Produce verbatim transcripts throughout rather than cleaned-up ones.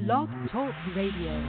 Blog Talk Radio.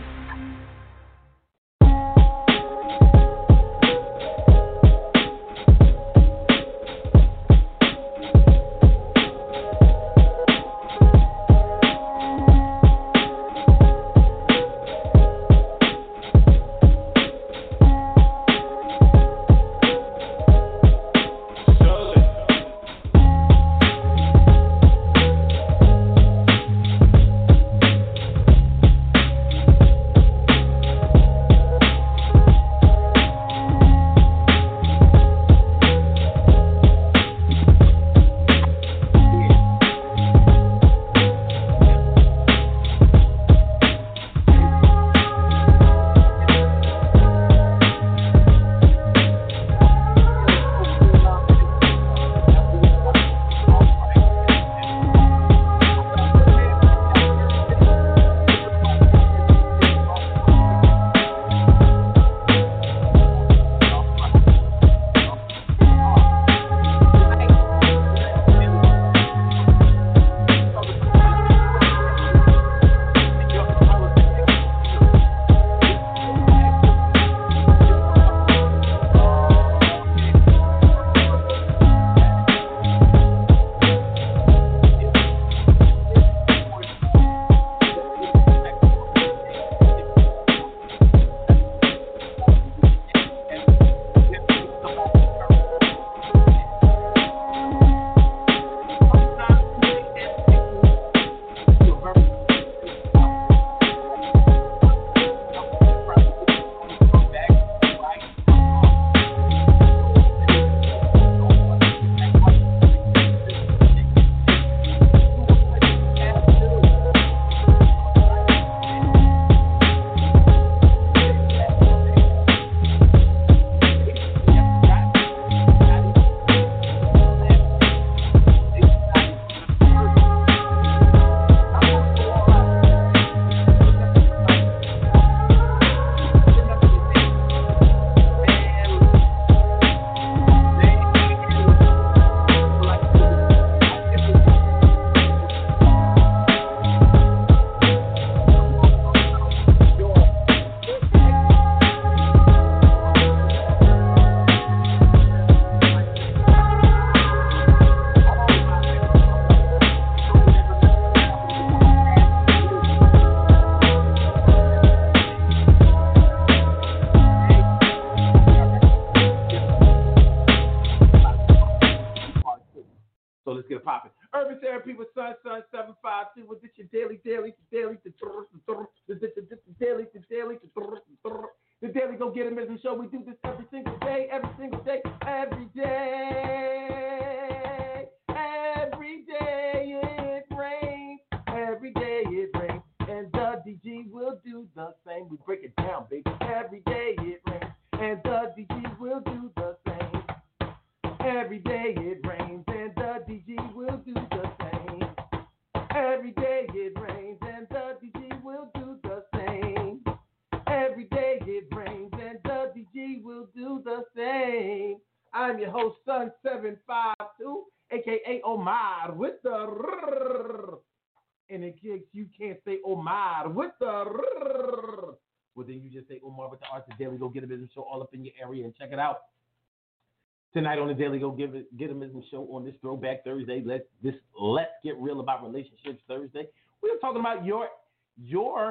Tonight on the Daily Go Give It Get 'em Ism Show on this Throwback Thursday. Let's this Let's Get Real About Relationships Thursday. We're talking about your your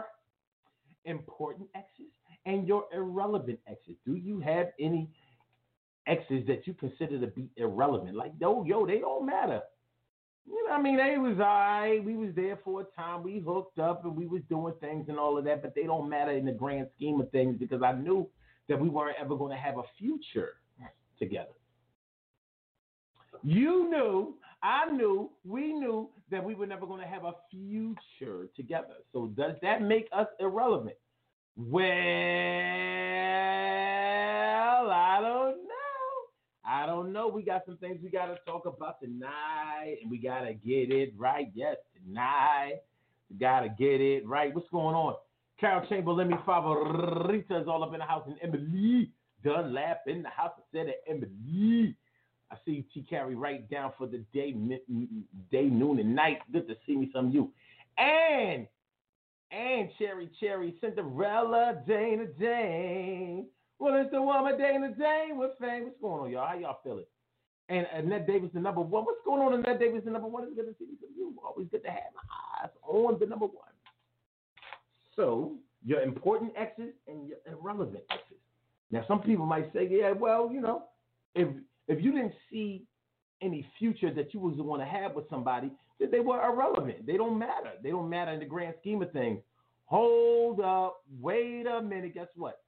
important exes and your irrelevant exes. Do you have any exes that you consider to be irrelevant? Like, yo, yo, they don't matter. You know what I mean? They was all right. We was there for a time. We hooked up and we was doing things and all of that, but they don't matter in the grand scheme of things because I knew that we weren't ever going to have a future together. You knew, I knew, we knew that we were never going to have a future together. So does that make us irrelevant? Well, I don't know. I don't know. We got some things we got to talk about tonight, and we got to get it right. Yes, tonight. We got to get it right. What's going on? Carol Chamberlain, mi favorita, is all up in the house, and Emily Dunlap in the house. I said it, Emily. I see you, T. Carey, right down for the day, day, noon, and night. Good to see me, some of you. And, and Cherry Cherry, Cinderella, Dana Dane. Well, it's the woman Dana Dane with fame. What's going on, y'all? How y'all feeling? And Annette Davis, the number one. What's going on, Annette Davis, the number one? It's good to see you. Always good to have my eyes on the number one. So, your important exes and your irrelevant exes. Now, some people might say, yeah, well, you know, if if you didn't see any future that you was going to have with somebody, that they were irrelevant. They don't matter. They don't matter in the grand scheme of things. Hold up. Wait a minute. Guess what?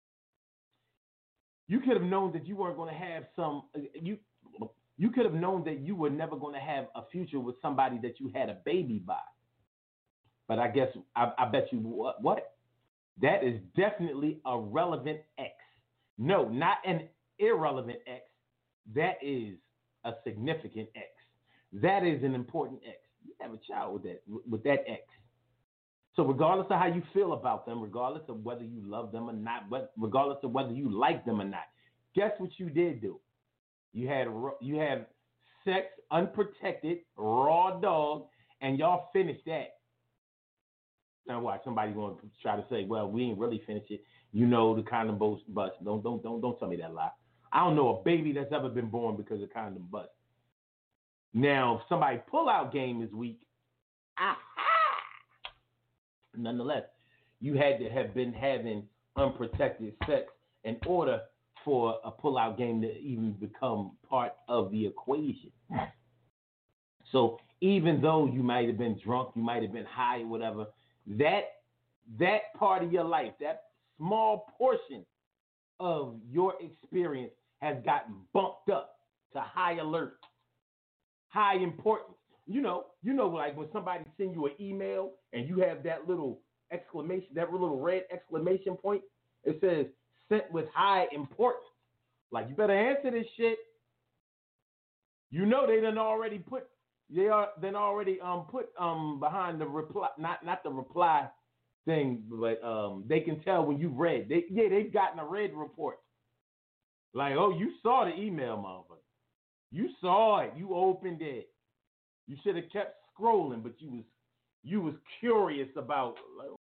You could have known that you weren't going to have some, you you could have known that you were never going to have a future with somebody that you had a baby by. But I guess, I, I bet you what, what? That is definitely a relevant ex. No, not an irrelevant ex. That is a significant ex. That is an important ex. You have a child with that, with that ex. So regardless of how you feel about them, regardless of whether you love them or not, regardless of whether you like them or not, guess what you did do? You had you had sex, unprotected, raw dog, and y'all finished that. Now watch, somebody's going to try to say, well, we ain't really finished it. You know the condom bust. Don't don't don't don't tell me that lie. I don't know a baby that's ever been born because of condom bust. Now, if somebody pull-out game is weak, aha! Nonetheless, you had to have been having unprotected sex in order for a pull-out game to even become part of the equation. So even though you might have been drunk, you might have been high, whatever, that that part of your life, that small portion of your experience has gotten bumped up to high alert, high importance. You know, you know, like when somebody send you an email and you have that little exclamation, that little red exclamation point, it says sent with high importance. Like, you better answer this shit. You know they done already put, they are then already um put um behind the reply, not not the reply thing, but um they can tell when you read. They yeah, they've gotten a red report. Like, oh, you saw the email, motherfucker. You saw it. You opened it. You should have kept scrolling, but you was you was curious about, like,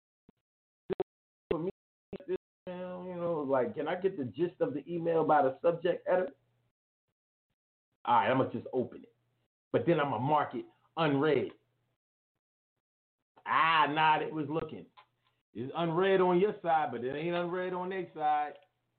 you know, like, can I get the gist of the email by the subject header? All right, I'm gonna just open it, but then I'm gonna mark it unread. Ah, nah, it was looking. It's unread on your side, but it ain't unread on their side.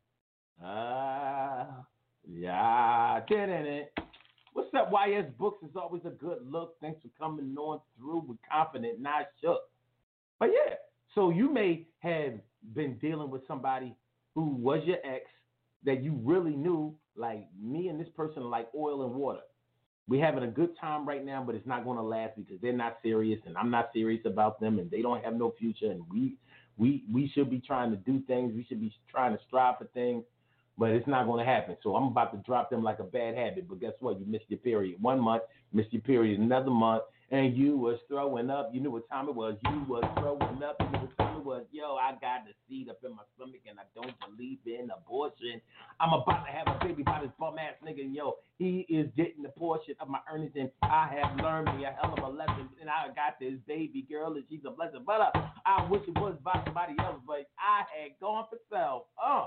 Ah, yeah, didn't it? What's up, Y S Books? It's always a good look. Thanks for coming on through with confident, not shook. But yeah, so you may have been dealing with somebody who was your ex that you really knew, like, me and this person are like oil and water. We're having a good time right now, but it's not going to last because they're not serious, and I'm not serious about them, and they don't have no future, and we we we should be trying to do things. We should be trying to strive for things. But it's not going to happen. So I'm about to drop them like a bad habit. But guess what? You missed your period one month, missed your period another month, and you was throwing up. You knew what time it was. You was throwing up. You knew what time it was. Yo, I got the seed up in my stomach, and I don't believe in abortion. I'm about to have a baby by this bum-ass nigga, and yo, he is getting the portion of my earnings, and I have learned me a hell of a lesson, and I got this baby girl, and she's a blessing. But uh, I wish it was by somebody else, but I had gone for self. Uh.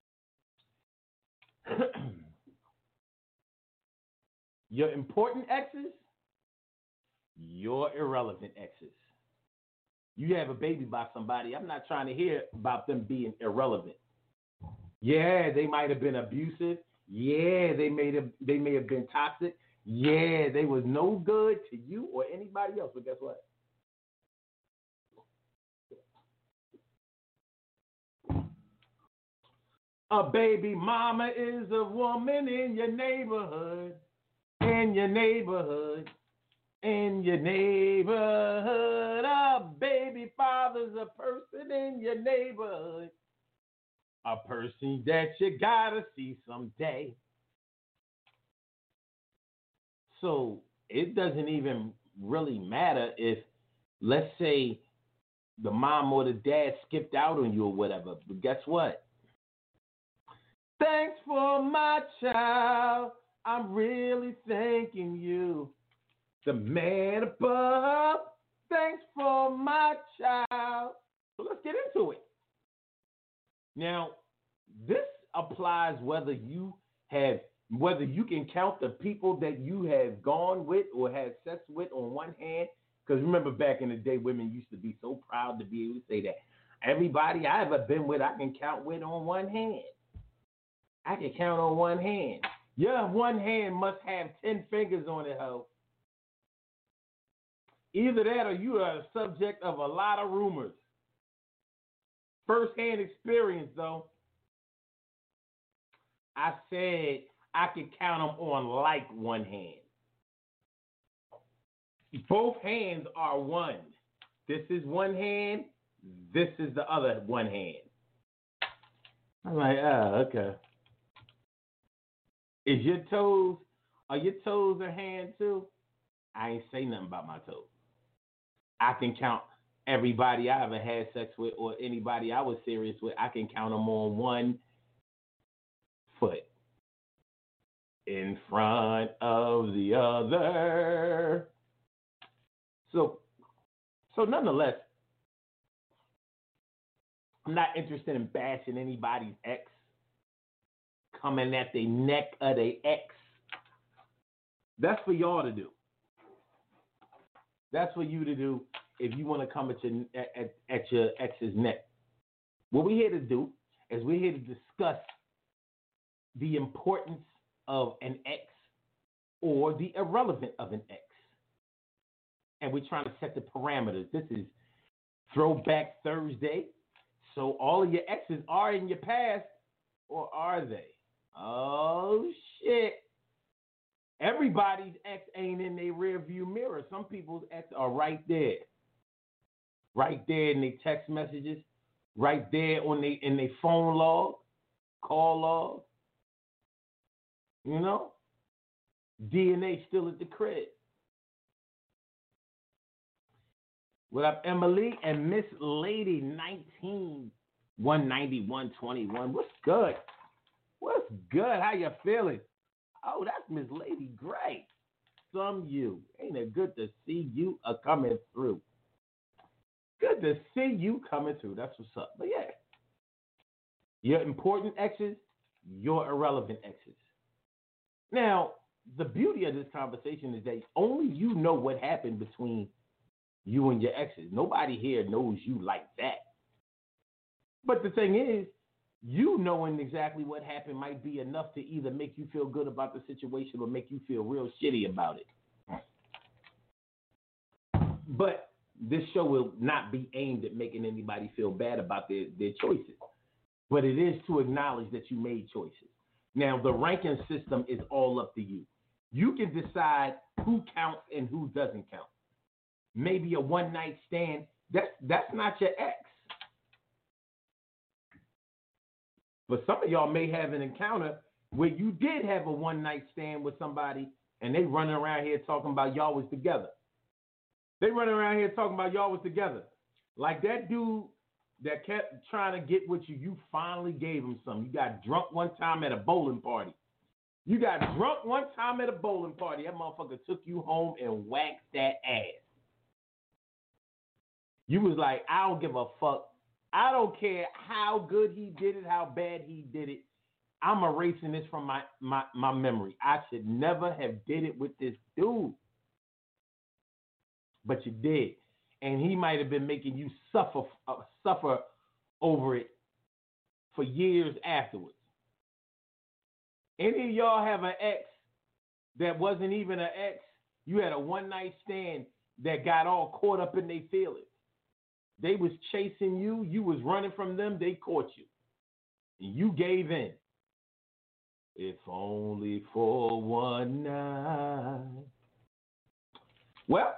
Your important exes, your irrelevant exes. You have a baby by somebody. I'm not trying to hear about them being irrelevant. Yeah, they might have been abusive. Yeah, they may have they may have been toxic. Yeah, they was no good to you or anybody else. But guess what? A baby mama is a woman in your neighborhood, in your neighborhood, in your neighborhood. A baby father's a person in your neighborhood, a person that you gotta see someday. So it doesn't even really matter if, let's say, the mom or the dad skipped out on you or whatever. But guess what? Thanks for my child. I'm really thanking you. The man above, thanks for my child. So let's get into it. Now, this applies whether you have, whether you can count the people that you have gone with or had sex with on one hand. Because remember back in the day, women used to be so proud to be able to say that everybody I ever been with, I can count with on one hand. I can count on one hand. Your one hand must have ten fingers on it, ho. Either that or you are the subject of a lot of rumors. First-hand experience, though. I said I could count them on like one hand. Both hands are one. This is one hand. This is the other one hand. I'm like, oh, okay. Is your toes, are your toes a hand too? I ain't say nothing about my toes. I can count everybody I ever had sex with or anybody I was serious with. I can count them on one foot in front of the other. So, so nonetheless, I'm not interested in bashing anybody's ex, coming at the neck of the ex. That's for y'all to do. That's for you to do if you want to come at your, at, at your ex's neck. What we're here to do is we're here to discuss the importance of an ex or the irrelevance of an ex. And we're trying to set the parameters. This is Throwback Thursday. So all of your exes are in your past, or are they? Oh, shit. Everybody's ex ain't in their rear view mirror. Some people's ex are right there. Right there in their text messages. Right there on they, in their phone log, call log. You know? D N A still at the crib. What up, Emily and Miss Lady nineteen one ninety-one twenty-one? What's good? What's good? How you feeling? Oh, that's Miss Lady Gray. Some you. Ain't it good to see you uh, coming through? Good to see you coming through. That's what's up. But yeah, your important exes, your irrelevant exes. Now, the beauty of this conversation is that only you know what happened between you and your exes. Nobody here knows you like that. But the thing is, you knowing exactly what happened might be enough to either make you feel good about the situation or make you feel real shitty about it. But this show will not be aimed at making anybody feel bad about their, their choices. But it is to acknowledge that you made choices. Now, the ranking system is all up to you. You can decide who counts and who doesn't count. Maybe a one-night stand, that's, that's not your ex. But some of y'all may have an encounter where you did have a one-night stand with somebody and they running around here talking about y'all was together. They running around here talking about y'all was together. Like that dude that kept trying to get with you, you finally gave him some. You got drunk one time at a bowling party. You got drunk one time at a bowling party. That motherfucker took you home and waxed that ass. You was like, I don't give a fuck. I don't care how good he did it, how bad he did it. I'm erasing this from my, my, my memory. I should never have did it with this dude. But you did. And he might have been making you suffer uh, suffer over it for years afterwards. Any of y'all have an ex that wasn't even an ex? You had a one-night stand that got all caught up in their feelings. They was chasing you. You was running from them. They caught you. And you gave in. If only for one night. Well,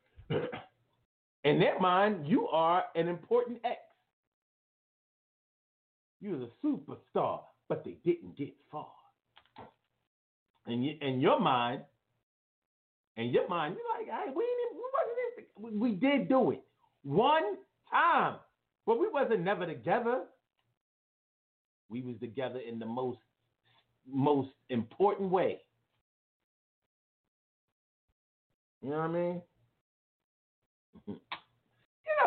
in their mind, you are an important ex. You was a superstar, but they didn't get far. And you, in your mind, in your mind, you're like, hey, we, we wasn't. We, we did do it one time, but we wasn't never together. We was together in the most most important way. You know what I mean?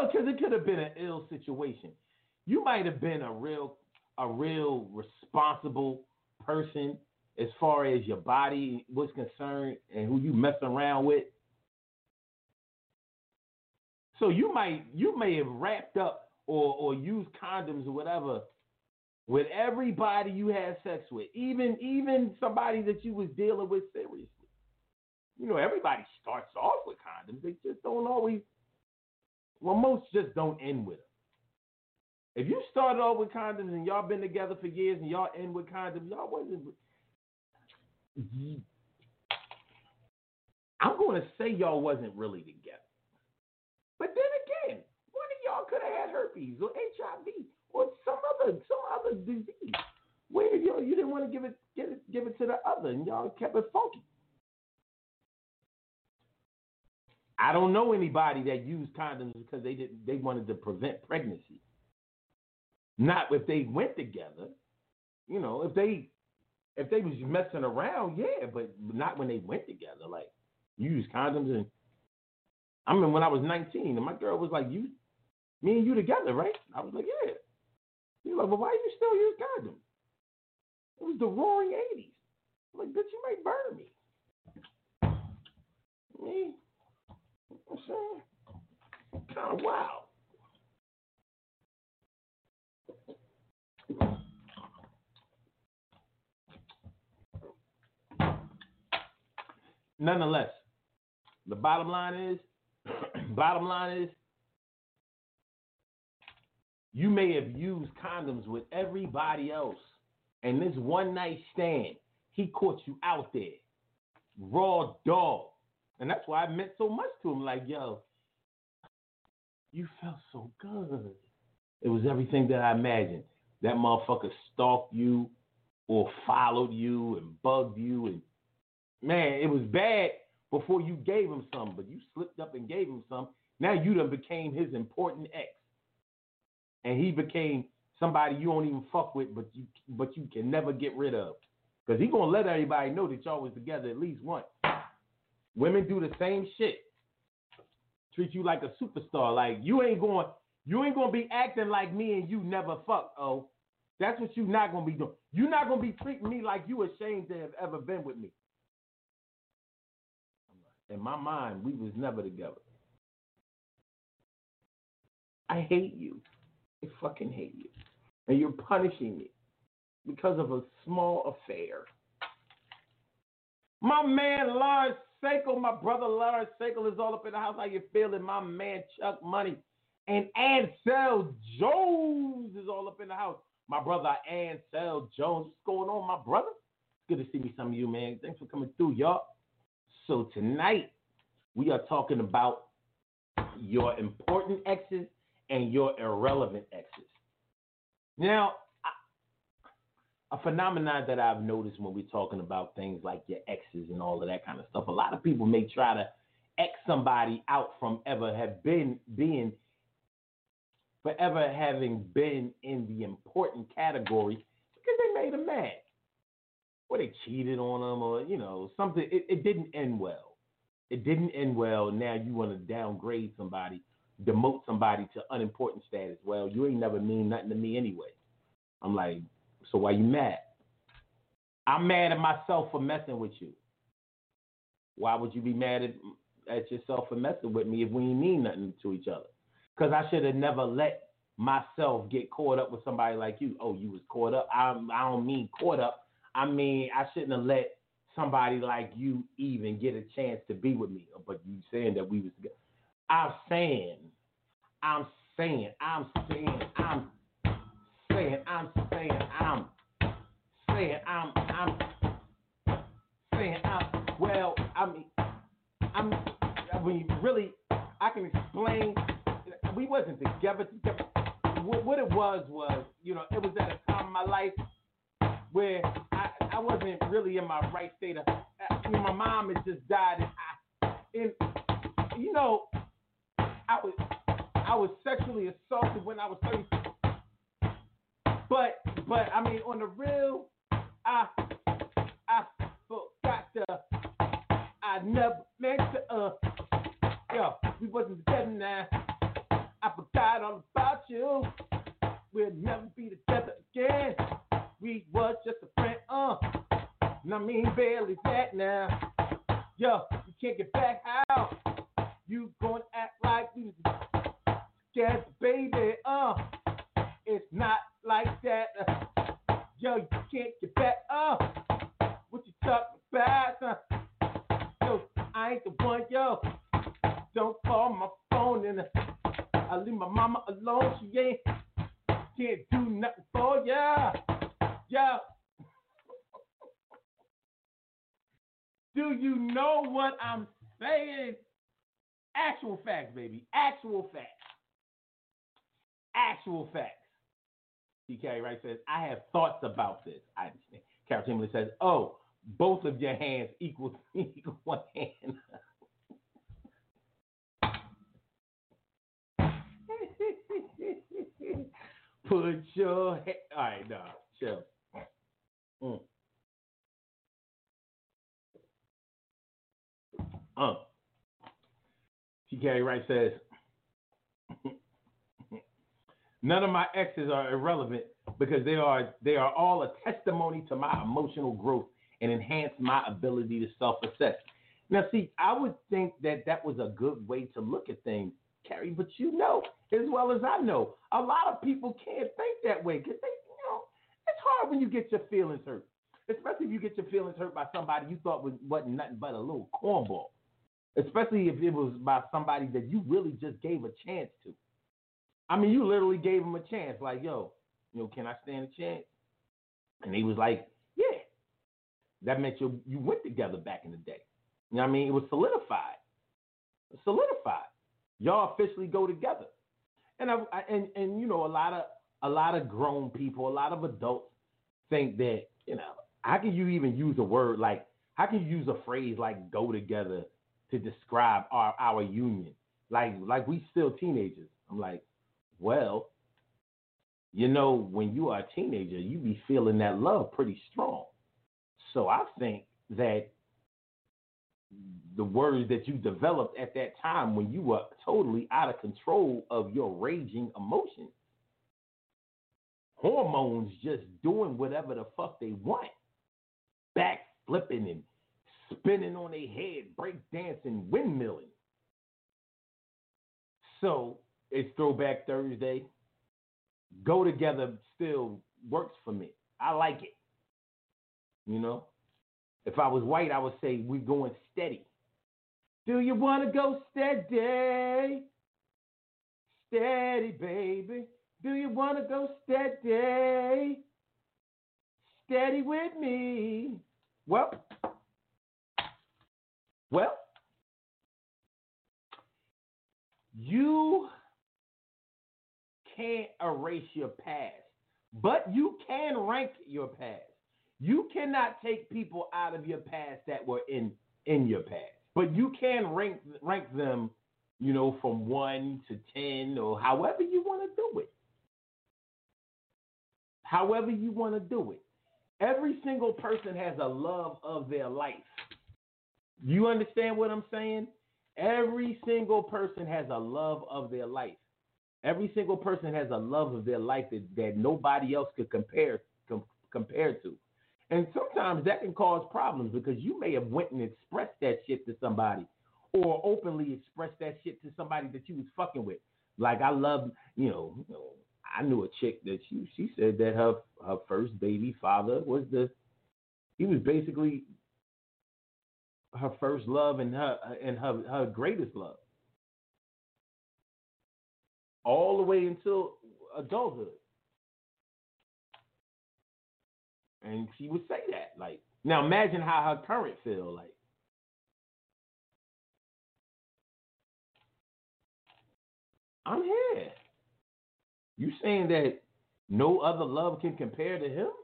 know, because it could have been an ill situation. You might have been a real, a real responsible person as far as your body was concerned and who you mess around with. So you might, you may have wrapped up or or used condoms or whatever with everybody you had sex with, even even somebody that you was dealing with seriously. You know, everybody starts off with condoms. They just don't always. Well, most just don't end with them. If you started off with condoms and y'all been together for years and y'all end with condoms, y'all wasn't. I'm going to say y'all wasn't really together. But then again, one of y'all could have had herpes or H I V or some other some other disease where you know, you didn't want to give it, give it give it to the other and y'all kept it funky. I don't know anybody that used condoms because they didn't they wanted to prevent pregnancy. Not if they went together. You know, if they if they was messing around, yeah, but not when they went together. Like use condoms and I remember when I was nineteen and my girl was like, "You, me and you together, right?" I was like, "Yeah." She was like, "Well, why do you still use condoms?" It was the roaring eighties. I'm like, "Bitch, you might burn me." Me, I'm saying, kind of wild. Nonetheless, the bottom line is, bottom line is, you may have used condoms with everybody else, and this one night stand, he caught you out there, raw dog, and that's why it meant so much to him. Like, yo, you felt so good. It was everything that I imagined. That motherfucker stalked you, or followed you, and bugged you, and man, it was bad before you gave him some, but you slipped up and gave him some. Now you done became his important ex. And he became somebody you don't even fuck with, but you but you can never get rid of. Because he going to let everybody know that y'all was together at least once. Women do the same shit. Treat you like a superstar. Like, you ain't going you ain't going to be acting like me and you never fucked, oh. That's what you not going to be doing. You're not going to be treating me like you ashamed to have ever been with me. In my mind, we was never together. I hate you. I fucking hate you. And you're punishing me because of a small affair. My man Lawrence Sekel, my brother Lawrence Sekel is all up in the house. How you feeling? My man Chuck Money and Ansel Jones is all up in the house. My brother Ansel Jones. What's going on, my brother? It's good to see me, some of you, man. Thanks for coming through, y'all. So tonight, we are talking about your important exes and your irrelevant exes. Now, I, a phenomenon that I've noticed when we're talking about things like your exes and all of that kind of stuff, a lot of people may try to X somebody out from ever have been being, forever having been in the important category because they made them mad. Or they cheated on them, or, you know, something. It, it didn't end well. It didn't end well. Now you want to downgrade somebody, demote somebody to unimportant status. Well, you ain't never mean nothing to me anyway. I'm like, so why you mad? I'm mad at myself for messing with you. Why would you be mad at, at yourself for messing with me if we ain't mean nothing to each other? Because I should have never let myself get caught up with somebody like you. Oh, you was caught up. I, I don't mean caught up. I mean, I shouldn't have let somebody like you even get a chance to be with me. But you saying that we was together. I'm saying, I'm saying, I'm saying, I'm saying, I'm saying, I'm saying, I'm, I'm saying, I'm, well, I mean, I'm, I mean, really, I can explain, we wasn't together, together. What, what it was was, you know, it was at a time in my life where I, I wasn't really in my right state of, you know, my mom had just died, and I, and, you know, I was, I was sexually assaulted when I was thirty. But, but I mean, on the real, I, I forgot to, I never meant to, uh, yo, we wasn't together now. I right all about you. We'll never be together again. We was just a friend, uh. And I mean barely that now. Yo, you can't get back out. You gonna act like we was scared, baby, uh. It's not like that. Uh, yo, you can't get back up. What you talking about? Uh, yo, I ain't the one, yo. Don't call my phone and uh, I leave my mama alone. She ain't can't do nothing for ya. Yo. Do you know what I'm saying? Actual facts, baby. Actual facts. Actual facts. T. Carey Wright says, I have thoughts about this. I understand. Carol Timberlake says, oh, both of your hands equal, equal one hand. Put your head. All right, no, chill. Mm. Uh. T. Carey Wright says, none of my exes are irrelevant because they are they are all a testimony to my emotional growth and enhance my ability to self-assess. Now, see, I would think that that was a good way to look at things, Carrie, but you know as well as I know, a lot of people can't think that way because they, you know, it's hard when you get your feelings hurt, especially if you get your feelings hurt by somebody you thought was, wasn't nothing but a little cornball, especially if it was by somebody that you really just gave a chance to. I mean, you literally gave him a chance, like, yo, you know, can I stand a chance? And he was like, yeah. That meant you you went together back in the day. You know what I mean? It was solidified. Solidified. Y'all officially go together. And I, I and and you know, a lot of a lot of grown people, a lot of adults think that, you know, how can you even use a word like, how can you use a phrase like go together to describe our, our union? Like like we still teenagers. I'm like, well, you know, when you are a teenager, you be feeling that love pretty strong. So I think that the words that you developed at that time when you were totally out of control of your raging emotions, hormones just doing whatever the fuck they want, back flipping and spinning on their head, break dancing, windmilling. So it's Throwback Thursday. Go together still works for me. I like it. You know? If I was white, I would say we're going steady. Do you want to go steady? Steady, baby. Do you want to go steady? Steady with me. Well, well, you can't erase your past, but you can rank your past. You cannot take people out of your past that were in, in your past, but you can rank rank them, you know, from one to ten or however you want to do it. However you want to do it. Every single person has a love of their life. You understand what I'm saying? Every single person has a love of their life. Every single person has a love of their life that, that nobody else could compare com, compare to. And sometimes that can cause problems because you may have went and expressed that shit to somebody or openly expressed that shit to somebody that you was fucking with. Like I love, you know, you know I knew a chick that she she said that her her first baby father was the he was basically her first love and her and her her greatest love. All the way until adulthood. And she would say that. Like, now imagine how her current feel like. I'm here. You saying that no other love can compare to him?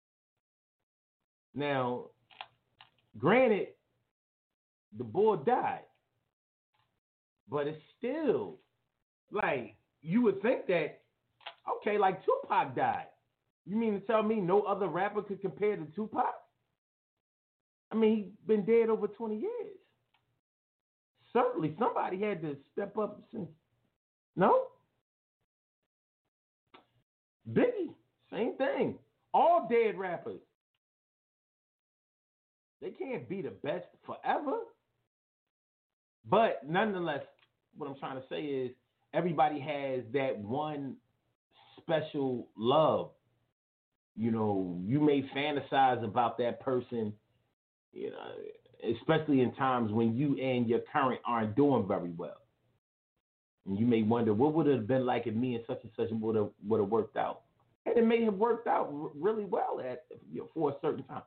Now, granted, the boy died. But it's still like you would think that, okay, like Tupac died. You mean to tell me no other rapper could compare to Tupac? I mean, he's been dead over twenty years. Certainly somebody had to step up since. No? Biggie, same thing. All dead rappers. They can't be the best forever. But nonetheless, what I'm trying to say is everybody has that one special love. You know, you may fantasize about that person, you know, especially in times when you and your current aren't doing very well. And you may wonder, what would it have been like if me and such and such would have would have worked out? And it may have worked out r- really well at you know, for a certain time.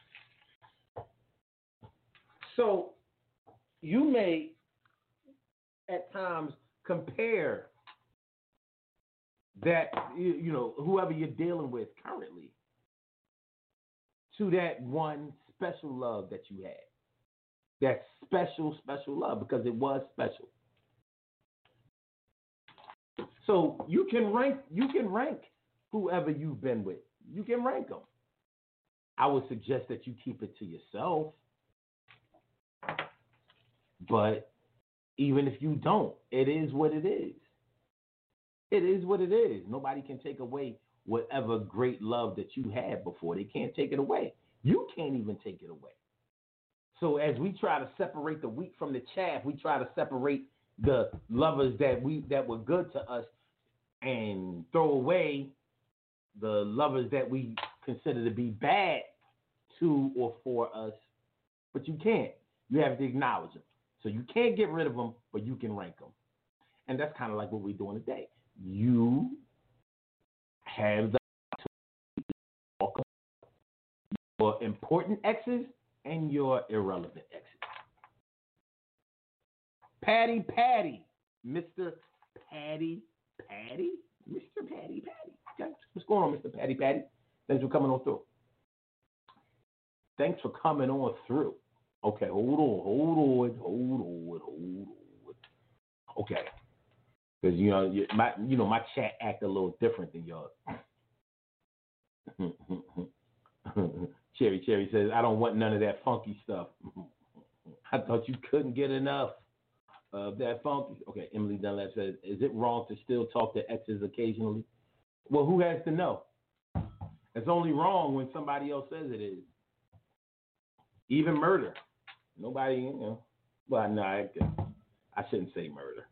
So you may at times compare that you, you know whoever you're dealing with currently to that one special love that you had. That special, special love because it was special. So you can rank you can rank whoever you've been with. You can rank them. I would suggest that you keep it to yourself. But even if you don't, it is what it is. It is what it is. Nobody can take away whatever great love that you had before. They can't take it away. You can't even take it away. So as we try to separate the wheat from the chaff, we try to separate the lovers that we that were good to us and throw away the lovers that we consider to be bad to or for us. But you can't. You have to acknowledge them. So you can't get rid of them, but you can rank them. And that's kind of like what we're doing today. You have the your important exes and your irrelevant exes. Patty Patty, Mister Patty Patty, Mister Patty Patty. Okay. What's going on, Mister Patty Patty? Thanks for coming on through. Thanks for coming on through. Okay, hold on, hold on, hold on, hold on. Okay, because you know my you know my chat act a little different than yours. Cherry Cherry says I don't want none of that funky stuff. I thought you couldn't get enough of that funky. Okay, Emily Dunlap says, is it wrong to still talk to exes occasionally? Well, who has to know? It's only wrong when somebody else says it is. Even murder. Nobody, you know. Well, no, I, I shouldn't say murder.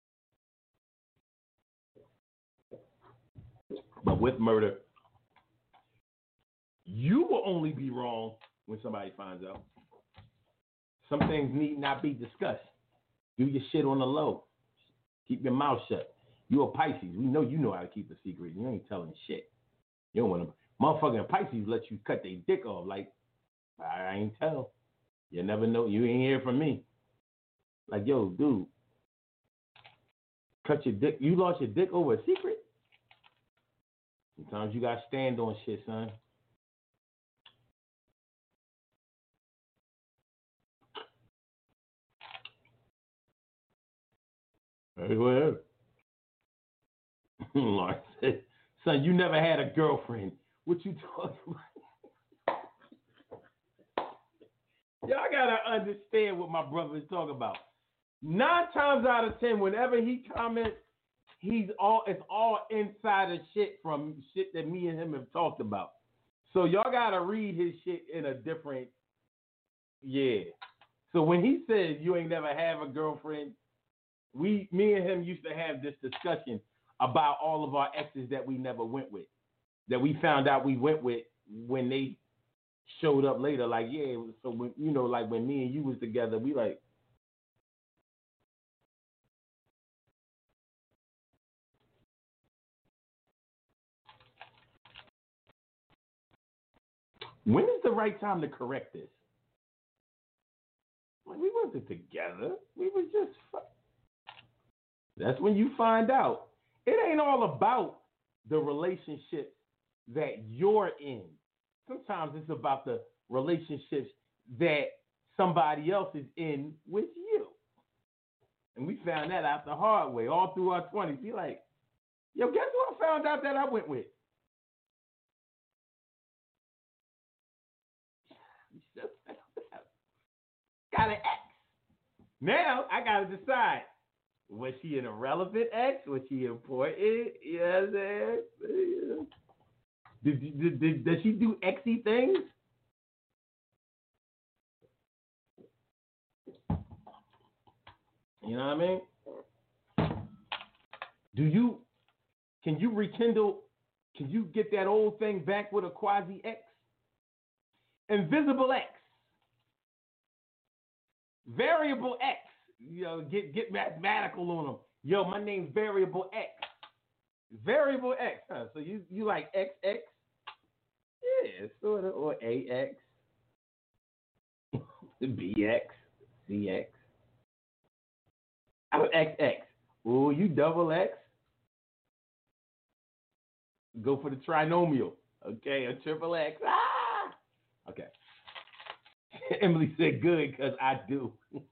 But with murder, you will only be wrong when somebody finds out. Some things need not be discussed. Do your shit on the low. Keep your mouth shut. You a Pisces. We know you know how to keep a secret. You ain't telling shit. You don't want to. Motherfucking Pisces let you cut their dick off. Like, I ain't tell. You never know. You ain't hear from me. Like, yo, dude. Cut your dick. You lost your dick over a secret? Sometimes you got to stand on shit, son. Hey, whatever. Lord said, son, you never had a girlfriend. What you talking about? Y'all gotta understand what my brother is talking about. Nine times out of ten, whenever he comments, he's all it's all insider shit from shit that me and him have talked about. So y'all gotta read his shit in a different, yeah. So when he says you ain't never have a girlfriend, we, me and him used to have this discussion about all of our exes that we never went with, that we found out we went with when they showed up later. Like, yeah, so when, you know, like when me and you was together, we like, when is the right time to correct this? Like, we wasn't together. We was just. Fu- That's when you find out. It ain't all about the relationship that you're in. Sometimes it's about the relationships that somebody else is in with you. And we found that out the hard way, all through our twenties. Be like, yo, guess who I found out that I went with? Got an ex. Now I gotta decide. Was she an irrelevant ex? Was she important? You know what I'm saying? Did, did, did, did she do exy things? You know what I mean? Do you, can you rekindle, can you get that old thing back with a quasi X? Invisible X. Variable X. You know, get, get mathematical on them. Yo, my name's Variable X. Variable X. Huh? So you, you like X X? Yeah, sort of. Or A X. B X. C X. I'm X X. Oh, you double X? Go for the trinomial. Okay, a triple X. Ah! Okay. Emily said good because I do.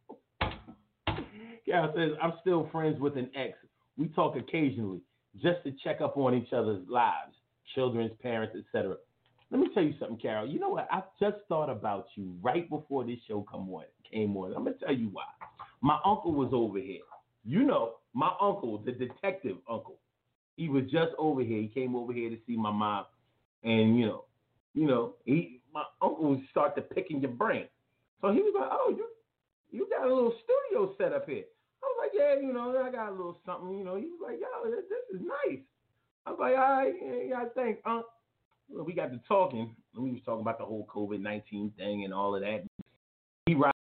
Carol says, I'm still friends with an ex. We talk occasionally just to check up on each other's lives, children's parents, et cetera. Let me tell you something, Carol. You know what? I just thought about you right before this show come on, came on. I'm going to tell you why. My uncle was over here. You know, my uncle, the detective uncle, he was just over here. He came over here to see my mom. And, you know, you know, he, my uncle would start to picking your brain. So he was like, oh, you you got a little studio set up here. I was like, yeah, you know, I got a little something. You know, he was like, yo, this, this is nice. I was like, all right, yeah, I think, uh, well, we got to talking. And we was talking about the whole COVID nineteen thing and all of that. He rides,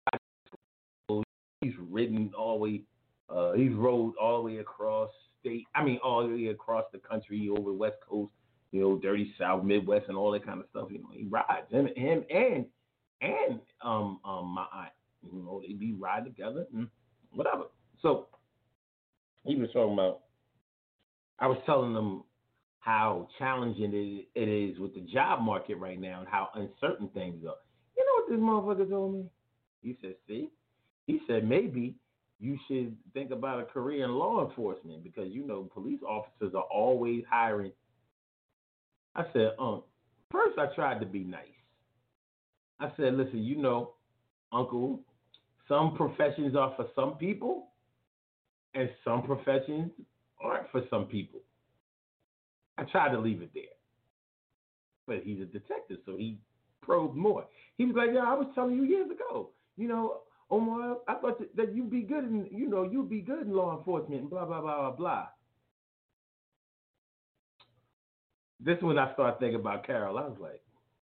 he's ridden all the way, uh, he's rode all the way across state. I mean, all the way across the country, over the West Coast, you know, dirty South, Midwest, and all that kind of stuff. You know, he rides him, him and and um um my aunt. You know, they be riding together and whatever. So he was talking about. I was telling them how challenging it, it is with the job market right now and how uncertain things are. You know what this motherfucker told me? He said, "See," he said, "maybe you should think about a career in law enforcement because you know police officers are always hiring." I said, "Um, first I tried to be nice. I said, listen, you know, Uncle, some professions are for some people, and some professions aren't for some people." I tried to leave it there. But he's a detective, so he probed more. He was like, yeah, I was telling you years ago, you know, Omar, I thought that you'd be good in, you know, you'd be good in law enforcement and blah, blah, blah, blah, blah. This one I started thinking about Carol. I was like,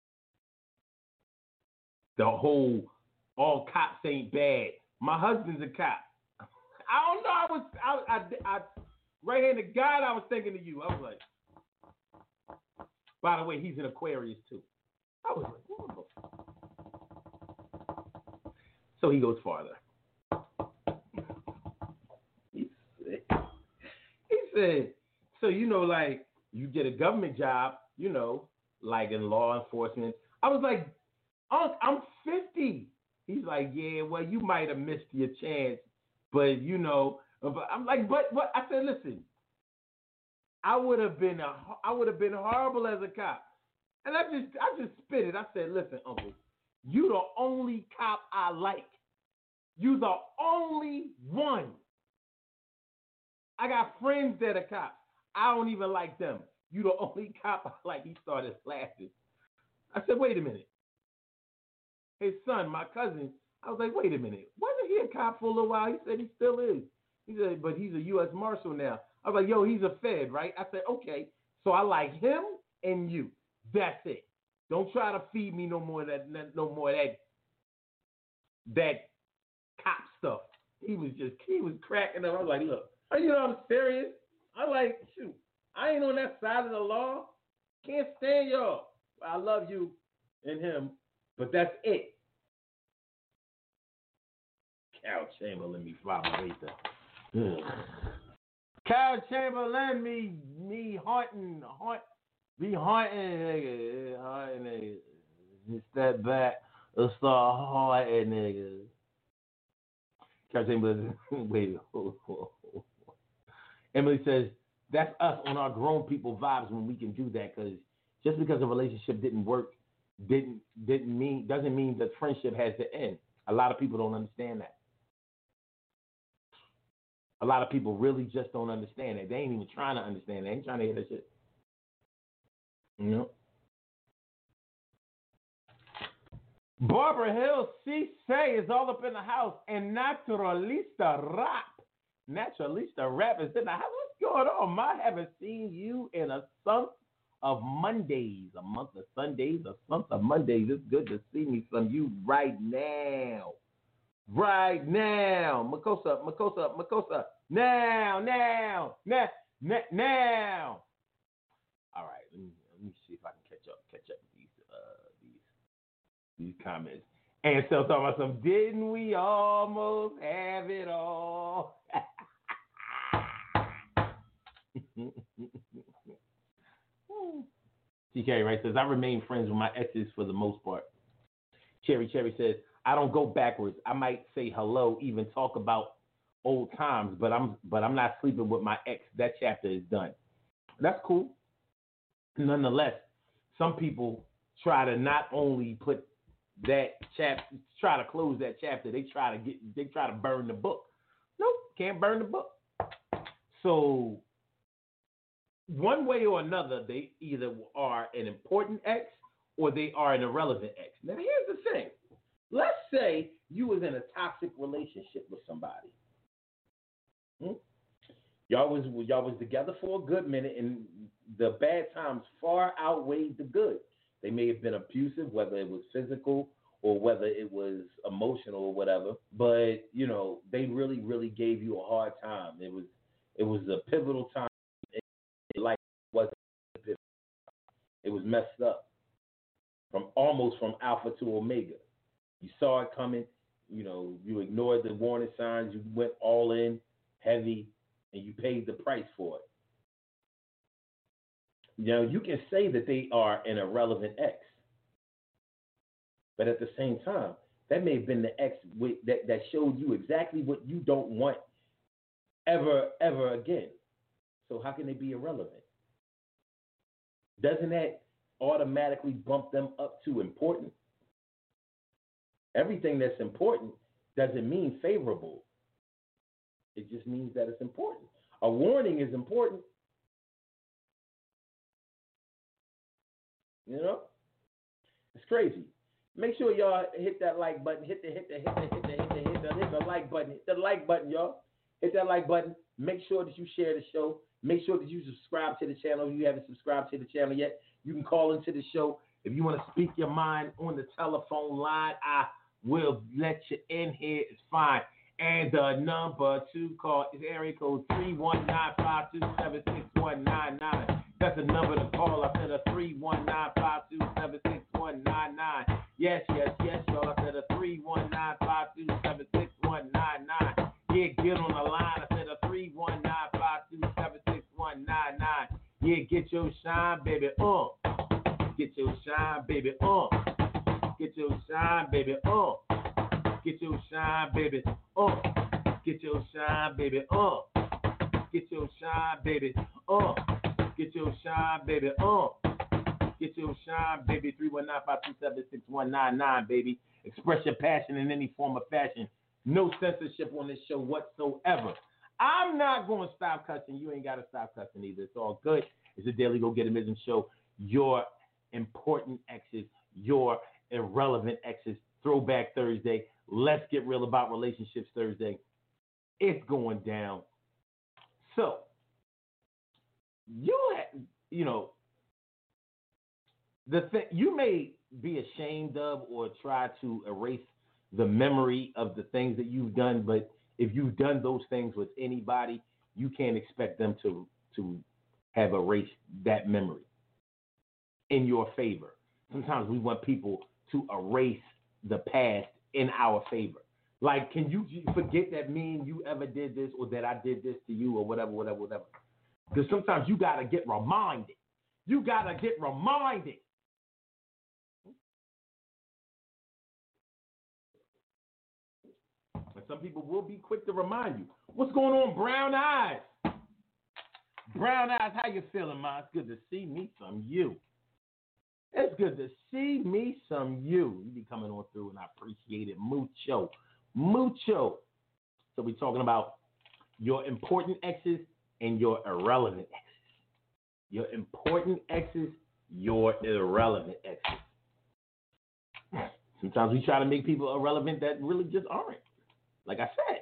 the whole all cops ain't bad. My husband's a cop. I don't know. I was, I, I, I right hand to God, I was thinking of you. I was like, by the way, he's an Aquarius too. I was like, oh. So he goes farther. He said, he said, so you know, like you get a government job, you know, like in law enforcement. I was like, Unc, I'm fifty. He's like, yeah, well, you might have missed your chance, but you know, but I'm like, but what? I said, listen, I would have been a, I would have been horrible as a cop, and I just, I just spit it. I said, listen, Uncle, you the only cop I like. You the only one. I got friends that are cops. I don't even like them. You the only cop I like. He started laughing. I said, wait a minute. His son, my cousin, I was like, wait a minute. Wasn't he a cop for a little while? He said he still is. He said, but he's a U S Marshal now. I was like, yo, he's a Fed, right? I said, okay. So I like him and you. That's it. Don't try to feed me no more of that, no more of that, that cop stuff. He was just, he was cracking up. I was like, look, you know I'm serious. I like, shoot, I ain't on that side of the law. Can't stand y'all. I love you and him, but that's it. Carol Chamberlain, me fly my way there. Carol Chamberlain, me, me haunting, haunt, be haunting, nigga, haunting, nigga. Just step back and start haunting, nigga. Carol Chamberlain, wait, hold, hold, hold. Emily says, that's us on our grown people vibes when we can do that, because just because a relationship didn't work didn't didn't mean doesn't mean that friendship has to end. A lot of people don't understand that. A lot of people really just don't understand that. They ain't even trying to understand. They ain't trying to hear that shit. You know? Barbara Hill, she say is all up in the house, and Naturalista Rap. Naturalista Rap is in the house. What's going on? I haven't seen you in a month of Mondays, a month of Sundays, a month of Mondays. It's good to see me from you right now. Right now. Makosa, Makosa, Makosa. Now, now, now, now, now. All right, let me, let me see if I can catch up, catch up with these, uh, these, these comments. And so talking about some, didn't we almost have it all? T K right says, I remain friends with my exes for the most part. Cherry Cherry says, I don't go backwards. I might say hello, even talk about old times, but I'm but I'm not sleeping with my ex. That chapter is done. That's cool. Nonetheless, some people try to not only put that chapter, try to close that chapter, they try to get they try to burn the book. Nope, can't burn the book. So one way or another, they either are an important ex or they are an irrelevant ex. Now here's the thing. Let's say you was in a toxic relationship with somebody. Hmm? Y'all was y'all was together for a good minute, and the bad times far outweighed the good. They may have been abusive, whether it was physical or whether it was emotional or whatever. But you know, they really, really gave you a hard time. It was it was a pivotal time. Like it wasn't pivotal. It was messed up from almost from alpha to omega. You saw it coming. You know, you ignored the warning signs. You went all in, heavy, and you paid the price for it. You know, you can say that they are an irrelevant ex, but at the same time, that may have been the ex with, that, that showed you exactly what you don't want ever, ever again. So how can they be irrelevant? Doesn't that automatically bump them up to important? Everything that's important doesn't mean favorable. It just means that it's important. A warning is important. You know? It's crazy. Make sure y'all hit that like button. Hit the hit the hit the hit the hit the hit the, hit the like button. Hit the like button, y'all. Hit that like button. Make sure that you share the show. Make sure that you subscribe to the channel. If you haven't subscribed to the channel yet, you can call into the show. If you want to speak your mind on the telephone line, I will let you in here. It's fine. And the number to call is area code three one nine five two seven six one nine nine. That's the number to call. I said a three one nine five two seven six one nine nine. Yes, yes, yes, y'all. I said a three one nine five two seven six one nine nine. Yeah, get on the line. I said a three one nine five two seven six one nine nine. Yeah, get your shine, baby. Uh. Get your shine, baby. Uh. Get your shine, baby. Uh. Get your shine, baby. Uh. Get your shine, baby. Uh. Get your shine, baby. Uh. Get your shine, baby. Uh. Get your shine, baby. three one nine five two seven six one nine nine, baby. Express your passion in any form of fashion. No censorship on this show whatsoever. I'm not going to stop cussing. You ain't got to stop cussing either. It's all good. It's a Daily Go Getimism show. Your important exes, your irrelevant exes. Throwback Thursday. Let's get real about relationships Thursday. It's going down. So, you ha- you know, the thing you may be ashamed of or try to erase the memory of the things that you've done, but if you've done those things with anybody, you can't expect them to to have erased that memory in your favor. Sometimes we want people to erase the past in our favor. Like, can you forget that me and you ever did this, or that I did this to you, or whatever, whatever, whatever? Because sometimes you got to get reminded. You got to get reminded. And some people will be quick to remind you. What's going on, Brown Eyes? Brown Eyes, how you feeling, man? It's good to see me some you. It's good to see me some you. You be coming on through, and I appreciate it. Mucho. Mucho. So we're talking about your important exes and your irrelevant exes. Your important exes, your irrelevant exes. Sometimes we try to make people irrelevant that really just aren't. Like I said,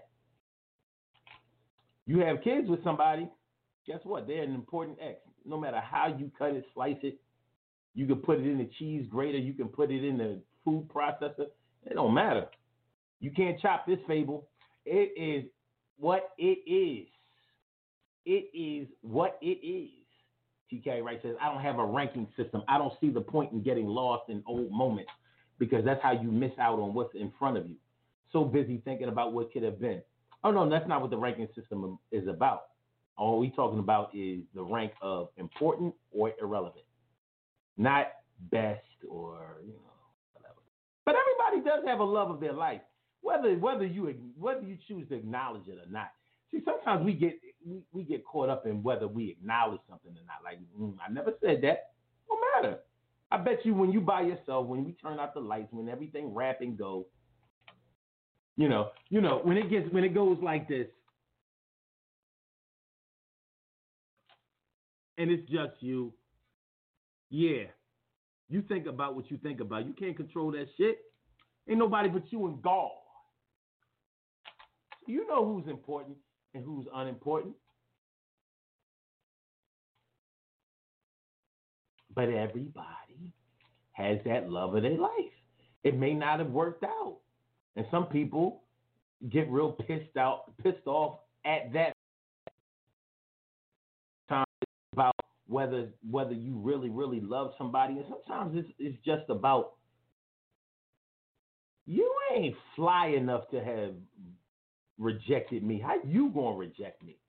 you have kids with somebody, guess what? They're an important ex. No matter how you cut it, slice it, you can put it in the cheese grater, you can put it in the food processor. It don't matter. You can't chop this fable. It is what it is. It is what it is. T K Wright says, I don't have a ranking system. I don't see the point in getting lost in old moments because that's how you miss out on what's in front of you. So busy thinking about what could have been. Oh, no, that's not what the ranking system is about. All we're talking about is the rank of important or irrelevant, not best or, you know, whatever. But everybody does have a love of their life, whether whether you whether you choose to acknowledge it or not. See, sometimes we get we, we get caught up in whether we acknowledge something or not. Like, mm, I never said that. Don't matter. I bet you when you by yourself, when we turn out the lights, when everything wrap and go, you know, you know, when it gets when it goes like this, and it's just you, yeah, you think about what you think about. You can't control that shit. Ain't nobody but you and God. You know who's important and who's unimportant. But everybody has that love of their life. It may not have worked out. And some people get real pissed out, pissed off at that time about whether whether you really, really love somebody. And sometimes it's it's just about you ain't fly enough to have rejected me. How you gonna reject me?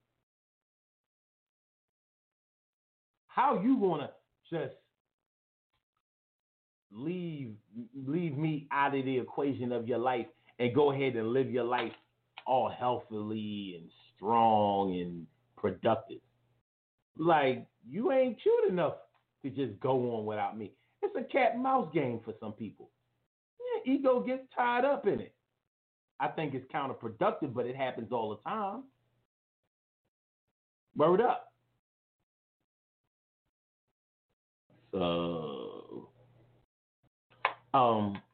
How you gonna just leave leave me out of the equation of your life and go ahead and live your life all healthily and strong and productive? Like, you ain't cute enough to just go on without me. It's a cat and mouse game for some people. Yeah, ego gets tied up in it. I think it's counterproductive, but it happens all the time. Word up. So, um,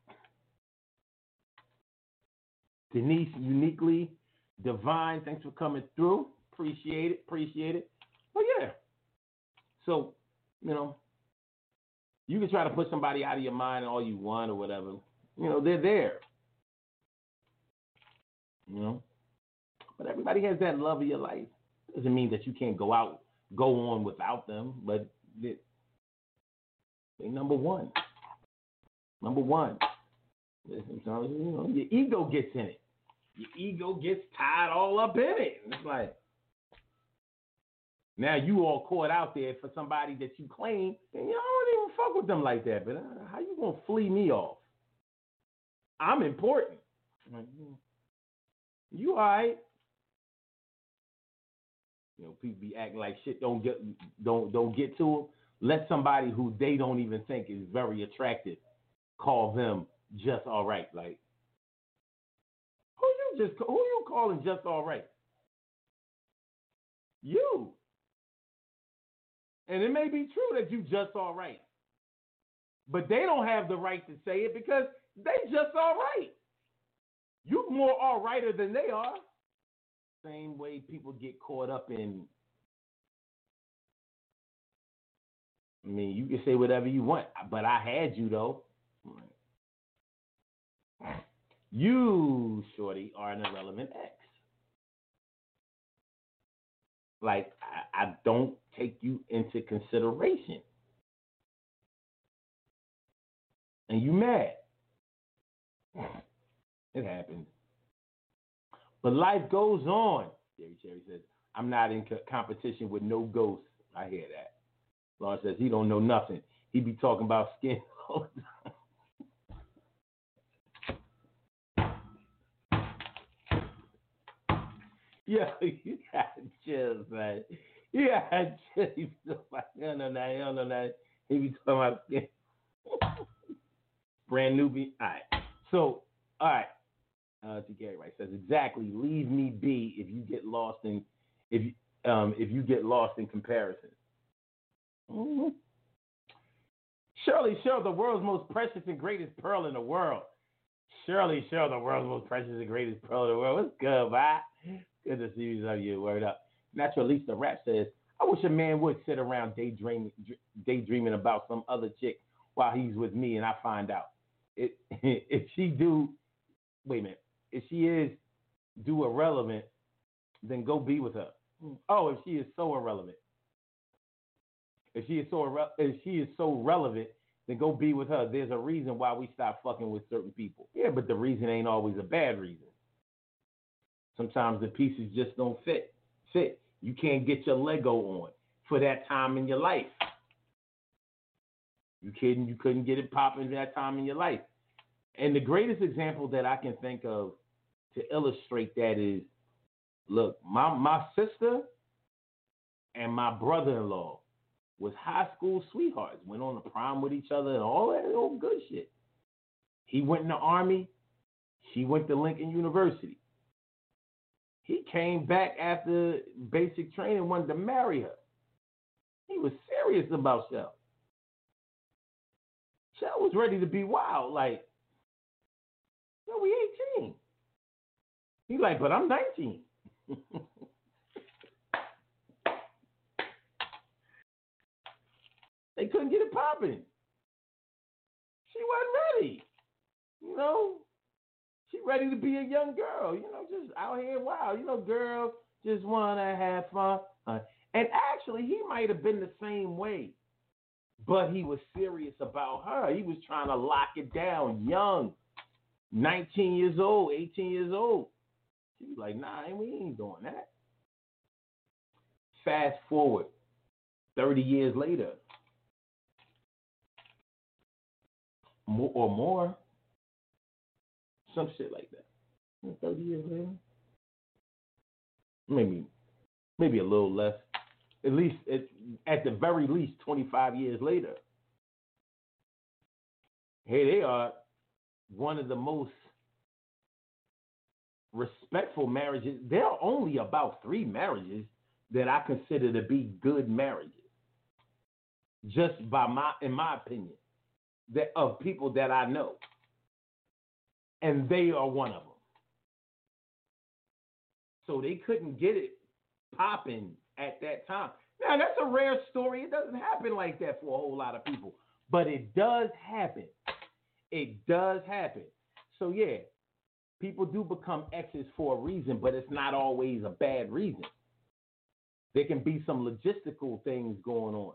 Denise, uniquely divine. Thanks for coming through. Appreciate it. Appreciate it. Oh yeah. So, you know, you can try to put somebody out of your mind all you want or whatever. You know, they're there. You know, but everybody has that love of your life. Doesn't mean that you can't go out, go on without them, but they, they number one. Number one. Sometimes, you know, your ego gets in it. Your ego gets tied all up in it. It's like, now you all caught out there for somebody that you claim, and you don't even fuck with them like that. But uh, how you gonna flee me off? I'm important. Like, you all right? You know, people be acting like shit don't get don't don't get to them. Let somebody who they don't even think is very attractive call them just all right. Like, who you just who you calling just all right? You. And it may be true that you just all right, but they don't have the right to say it because they just all right. You more all righter than they are. Same way people get caught up in. I mean, you can say whatever you want, but I had you though. You, shorty, are an irrelevant ex. Like, I, I don't take you into consideration. And you mad. It happens. But life goes on. Jerry Cherry says, I'm not in co- competition with no ghosts. I hear that. Lawrence says, he don't know nothing. He be talking about skin all the time. Yo, you got chills, man. You got chills. You don't know that. You don't know that. He be talking about skin. Brand newbie. All right. So, all right. Uh, T K right says exactly. Leave me be if you get lost in if you, um if you get lost in comparison. Mm-hmm. Shirley, Shirley, the world's most precious and greatest pearl in the world. Shirley, Shirley, the world's most precious and greatest pearl in the world. What's good, bye? Good to see you. Of you. Word up. Naturalista Rap says, I wish a man would sit around daydreaming, daydreaming about some other chick while he's with me, and I find out. It, if she do, wait a minute. If she is do irrelevant, then go be with her. Oh, if she is so irrelevant. If she is so irre- if she is so relevant, then go be with her. There's a reason why we stop fucking with certain people. Yeah, but the reason ain't always a bad reason. Sometimes the pieces just don't fit. Fit. You can't get your Lego on for that time in your life. You kidding? You couldn't get it popping that time in your life. And the greatest example that I can think of to illustrate that is, look, my my sister and my brother-in-law was high school sweethearts, went on the prom with each other and all that old good shit. He went in the Army. She went to Lincoln University. He came back after basic training, wanted to marry her. He was serious about Shell. Shell was ready to be wild. Like, yo, we eighteen. He like, but I'm nineteen. They couldn't get it popping. She wasn't ready. You know, she ready to be a young girl. You know, just out here wild. You know, girls just want to have fun. And actually, he might have been the same way. But he was serious about her. He was trying to lock it down young. nineteen years old, eighteen years old. She was like, nah, we ain't doing that. Fast forward thirty years later. More, or more. Some shit like that. thirty years later. Maybe, maybe a little less. At least, at, at the very least, twenty-five years later. Here they are, one of the most respectful marriages. There are only about three marriages that I consider to be good marriages. Just by my, in my opinion, that of people that I know. And they are one of them. So they couldn't get it popping at that time. Now, that's a rare story. It doesn't happen like that for a whole lot of people. But it does happen. It does happen. So, yeah, people do become exes for a reason, but it's not always a bad reason. There can be some logistical things going on.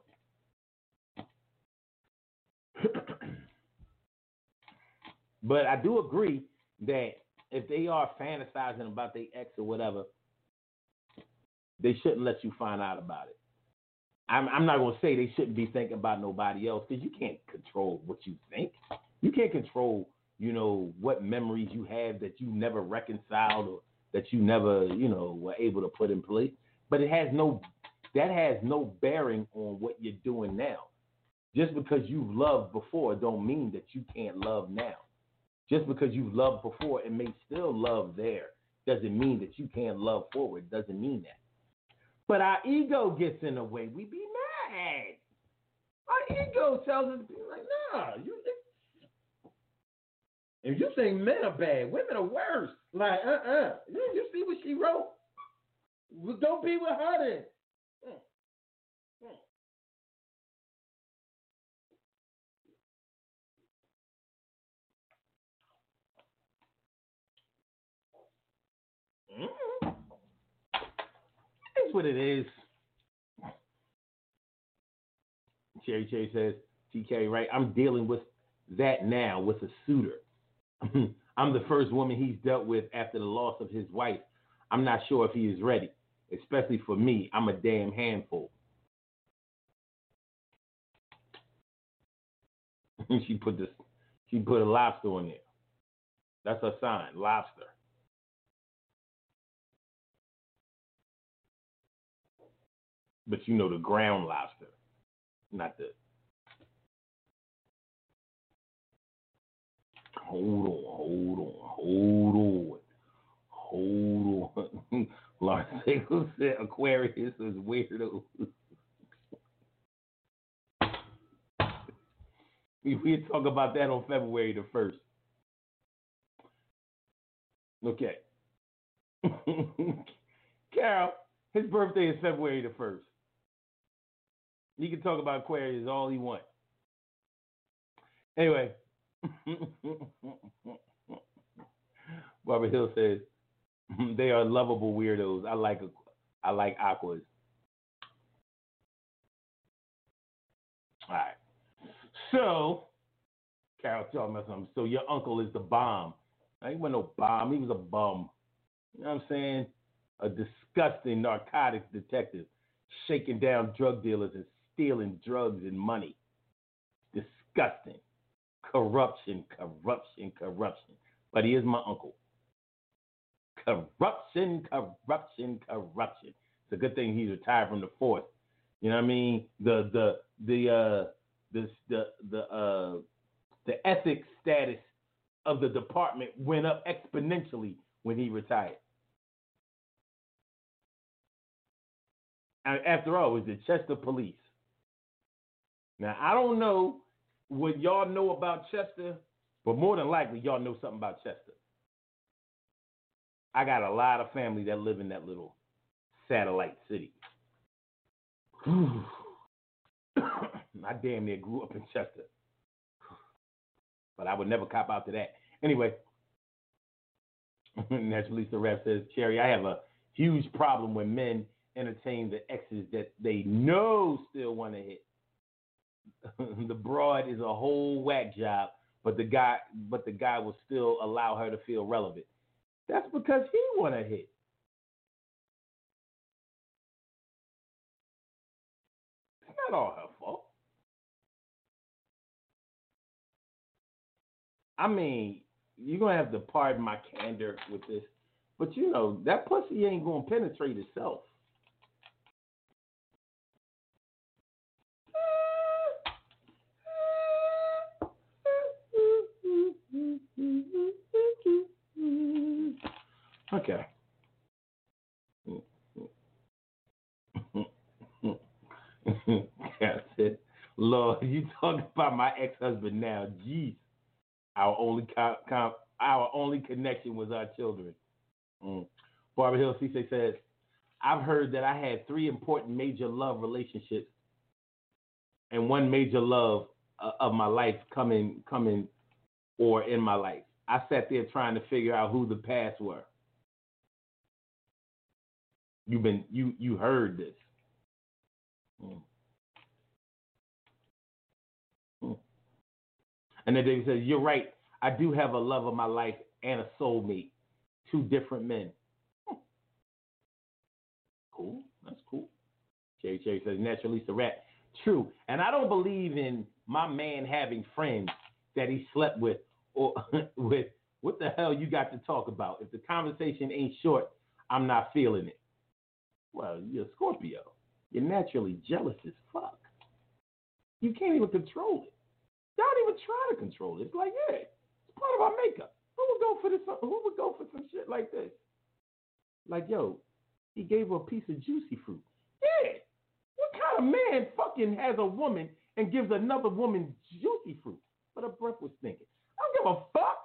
But I do agree that if they are fantasizing about their ex or whatever, they shouldn't let you find out about it. I'm, I'm not going to say they shouldn't be thinking about nobody else, because you can't control what you think. You can't control, you know, what memories you have that you never reconciled or that you never, you know, were able to put in place. But it has no, that has no bearing on what you're doing now. Just because you've loved before don't mean that you can't love now. Just because you've loved before and may still love there doesn't mean that you can't love forward. Doesn't mean that. But our ego gets in the way. We be mad. Our ego tells us, like, nah, you. If you think men are bad, women are worse. Like, uh-uh. You, you see what she wrote? Well, don't be with her then. Mm. Mm. Mm. That's what it is. Cherry Cherry says, T K, right? I'm dealing with that now with a suitor. I'm the first woman he's dealt with after the loss of his wife. I'm not sure if he is ready, especially for me. I'm a damn handful. she put this. She put a lobster on there. That's her sign, lobster. But you know the ground lobster, not the. Hold on, hold on, hold on. Hold on. Lars Siegel said Aquarius is weirdo. we we talk about that on February the first. Okay. Carol, his birthday is February the first. He can talk about Aquarius all he wants. Anyway. Barbara Hill says they are lovable weirdos. I like I like aquas. All right. So, Carol, tell me something. So your uncle is the bomb. Now, he wasn't no bomb. He was a bum. You know what I'm saying? A disgusting narcotics detective shaking down drug dealers and stealing drugs and money. Disgusting. Corruption, corruption, corruption. But he is my uncle. Corruption, corruption, corruption. It's a good thing he's retired from the force. You know what I mean? The the the uh the the the uh the ethics status of the department went up exponentially when he retired. And after all, it was the Chester Police. Now I don't know what y'all know about Chester, but more than likely y'all know something about Chester. I got a lot of family that live in that little satellite city. I damn near grew up in Chester. But I would never cop out to that. Anyway, Naturally, the ref says, Cherry, I have a huge problem when men entertain the exes that they know still want to hit. The broad is a whole whack job, but the guy but the guy will still allow her to feel relevant. That's because he want to hit. It's not all her fault. I mean, you're going to have to pardon my candor with this, but you know, that pussy ain't going to penetrate itself. Okay. Yeah, I said, Lord, you talking about my ex-husband now? Jeez, our only co- com- our only connection was our children. Mm. Barbara Hill Cisse says, I've heard that I had three important major love relationships and one major love uh, of my life coming coming or in my life. I sat there trying to figure out who the past were. You've been you you heard this. Mm. Mm. And then David says, you're right. I do have a love of my life and a soulmate. Two different men. Hmm. Cool. That's cool. Cherry Cherry says, naturally, it's a rat. True. And I don't believe in my man having friends that he slept with or with. What the hell you got to talk about? If the conversation ain't short, I'm not feeling it. Well, you're a Scorpio. You're naturally jealous as fuck. You can't even control it. Y'all don't even try to control it. It's like, yeah, it's part of our makeup. Who would go for this? Who would go for some shit like this? Like, yo, he gave her a piece of juicy fruit. Yeah. What kind of man fucking has a woman and gives another woman juicy fruit? But her breath was stinking. I don't give a fuck.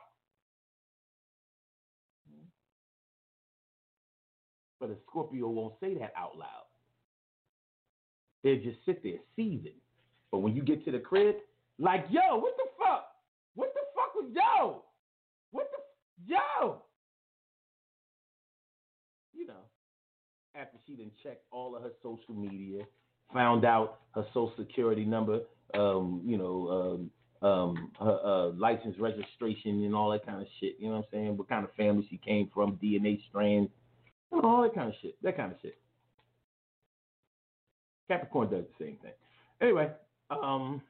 But a Scorpio won't say that out loud. They'll just sit there seething. But when you get to the crib, like, yo, what the fuck? What the fuck was yo? What the yo? You know, after she done checked all of her social media, found out her social security number, um, you know, um, um, her uh, license registration and all that kind of shit. You know what I'm saying? What kind of family she came from, D N A strands, you know, all that kind of shit. That kind of shit. Capricorn does the same thing. Anyway, um,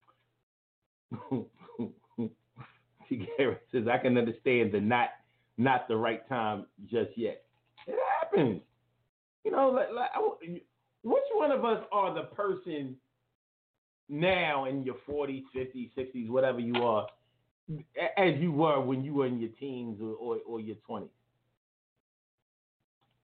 T. Garrett says, I can understand the not not the right time just yet. It happens. You know, like, like, which one of us are the person now in your forties, fifties, sixties, whatever you are, as you were when you were in your teens or, or, or your twenties?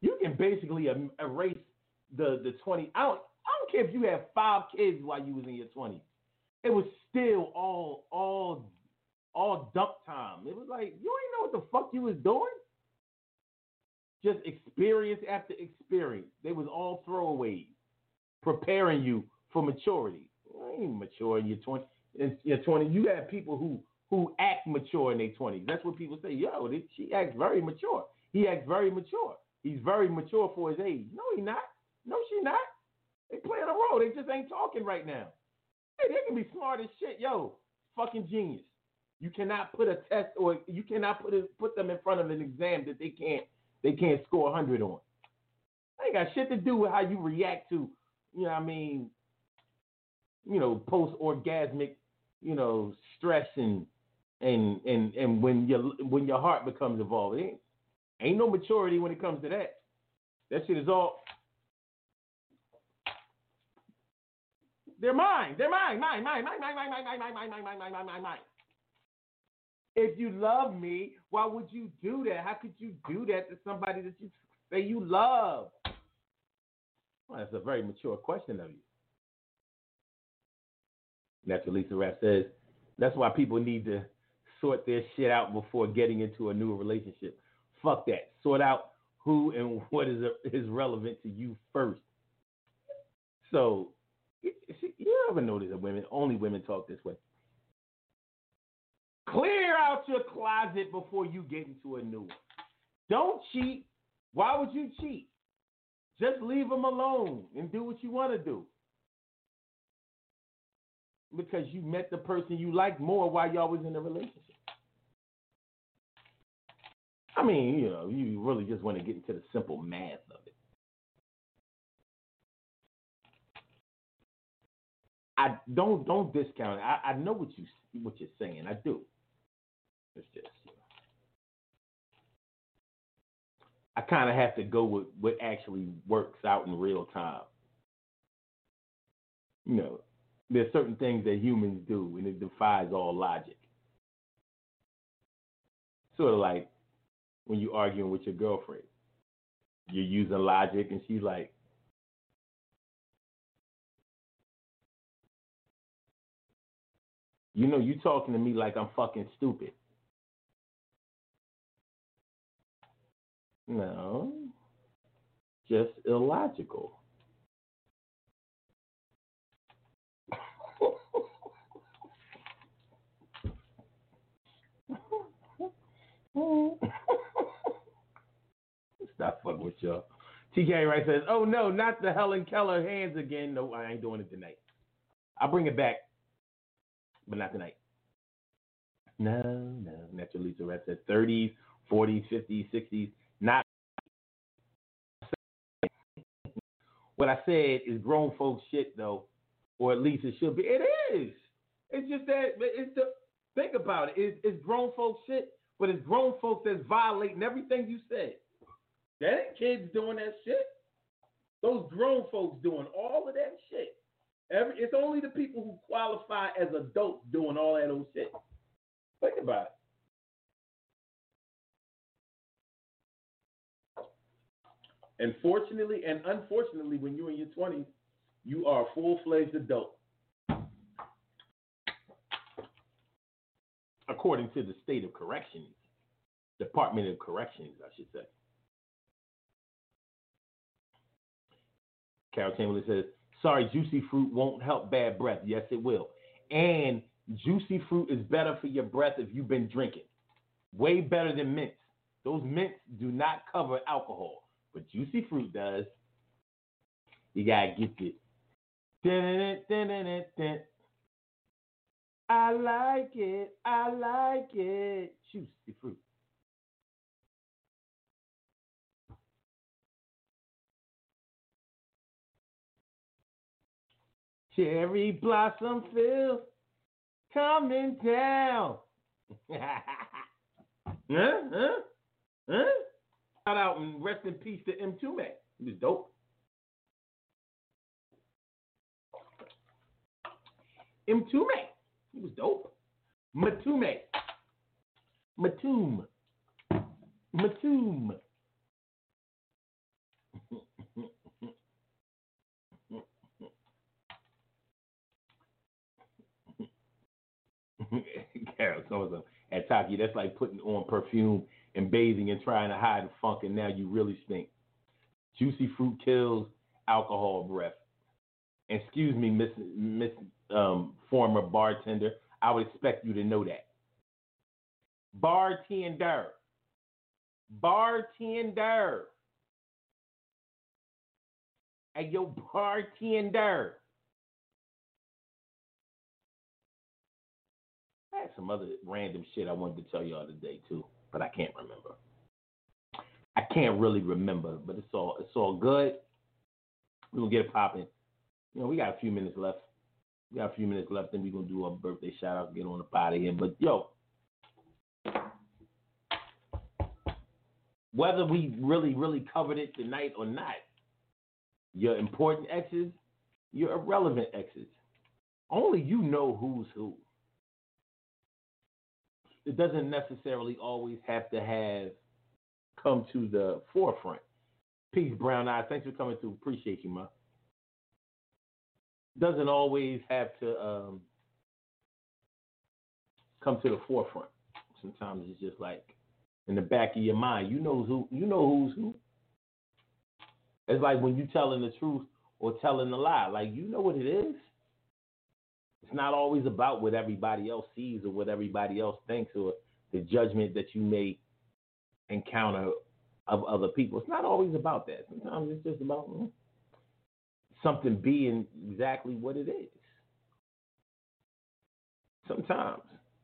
You can basically em- erase the the twenty. I don't I don't care if you had five kids while you was in your twenties. It was still all all all dump time. It was like you ain't know what the fuck you was doing. Just experience after experience. They was all throwaways, preparing you for maturity. You ain't mature in your twenties. In your twenties, you have people who who act mature in their twenties. That's what people say. Yo, they, she acts very mature. He acts very mature. He's very mature for his age. No, he not. No, she not. They playing a role. They just ain't talking right now. Hey, they can be smart as shit. Yo, fucking genius. You cannot put a test or you cannot put it, put them in front of an exam that they can't they can't score a hundred on. That ain't got shit to do with how you react to, you know what I mean, you know, post orgasmic, you know, stress and and and and when your when your heart becomes involved. It ain't, ain't no maturity when it comes to that. That shit is all they're mine. They're mine. Mine, mine, mine, mine, mine, mine, mine, mine, mine, mine, mine, mine, mine, mine, mine. If you love me, why would you do that? How could you do that to somebody that you say you love? Well, that's a very mature question of you. That's what Lisa Rapp says. That's why people need to sort their shit out before getting into a new relationship. Fuck that. Sort out who and what is is relevant to you first. So, you ever notice that women, only women talk this way? Clear out your closet before you get into a new one. Don't cheat. Why would you cheat? Just leave them alone and do what you want to do. Because you met the person you liked more while y'all was in a relationship. I mean, you know, you really just want to get into the simple math of it. I don't don't discount it. I, I know what you what you're saying. I do. It's just, you know, I kind of have to go with what actually works out in real time. You know, there's certain things that humans do, and it defies all logic. Sort of like when you're arguing with your girlfriend, you're using logic, and she's like, "You know, you talking to me like I'm fucking stupid." No, just illogical. Stop fucking with y'all. T K Wright says, "Oh no, not the Helen Keller hands again. No, I ain't doing it tonight. I'll bring it back, but not tonight." No, no. Natural Lisa Red says thirties, forties, fifties, sixties. Not what I said is grown folks shit though, or at least it should be. It is. It's just that it's the think about it. It's, it's grown folks shit, but it's grown folks that's violating everything you said. That ain't kids doing that shit. Those grown folks doing all of that shit. Every, it's only the people who qualify as adults doing all that old shit. Think about it. And fortunately and unfortunately, when you're in your twenties, you are a full-fledged adult. According to the State of Corrections, Department of Corrections, I should say. Carol Chamberlain says, "Sorry, juicy fruit won't help bad breath." Yes, it will. And juicy fruit is better for your breath if you've been drinking. Way better than mints. Those mints do not cover alcohol, but juicy fruit does. You gotta get it. I like it. I like it. Juicy fruit. Cherry blossom field coming down. huh? Huh? Huh? Shout out and rest in peace to M two Mac. He was dope. M two Mac. He was dope. Matume. Matum. Matum. Carol, so at Taki, that's like putting on perfume and bathing and trying to hide the funk, and now you really stink. Juicy fruit kills alcohol breath. And excuse me, Miss Miss um, former bartender, I would expect you to know that. Bartender, bartender, hey yo, bartender. I had some other random shit I wanted to tell y'all today too, but I can't remember. I can't really remember, but it's all it's all good. We're gonna get it popping. You know, we got a few minutes left. We got a few minutes left, and we're gonna do our birthday shout out and get on the pot again. But yo, whether we really, really covered it tonight or not, your important exes, your irrelevant exes. Only you know who's who. It doesn't necessarily always have to have come to the forefront. Peace, Brown Eyes. Thanks for coming through. Appreciate you, man. Doesn't always have to um, come to the forefront. Sometimes it's just like in the back of your mind. You know who. You know who's who. It's like when you telling the truth or telling a lie. Like you know what it is. It's not always about what everybody else sees or what everybody else thinks or the judgment that you may encounter of other people. It's not always about that. Sometimes it's just about mm, something being exactly what it is. Sometimes.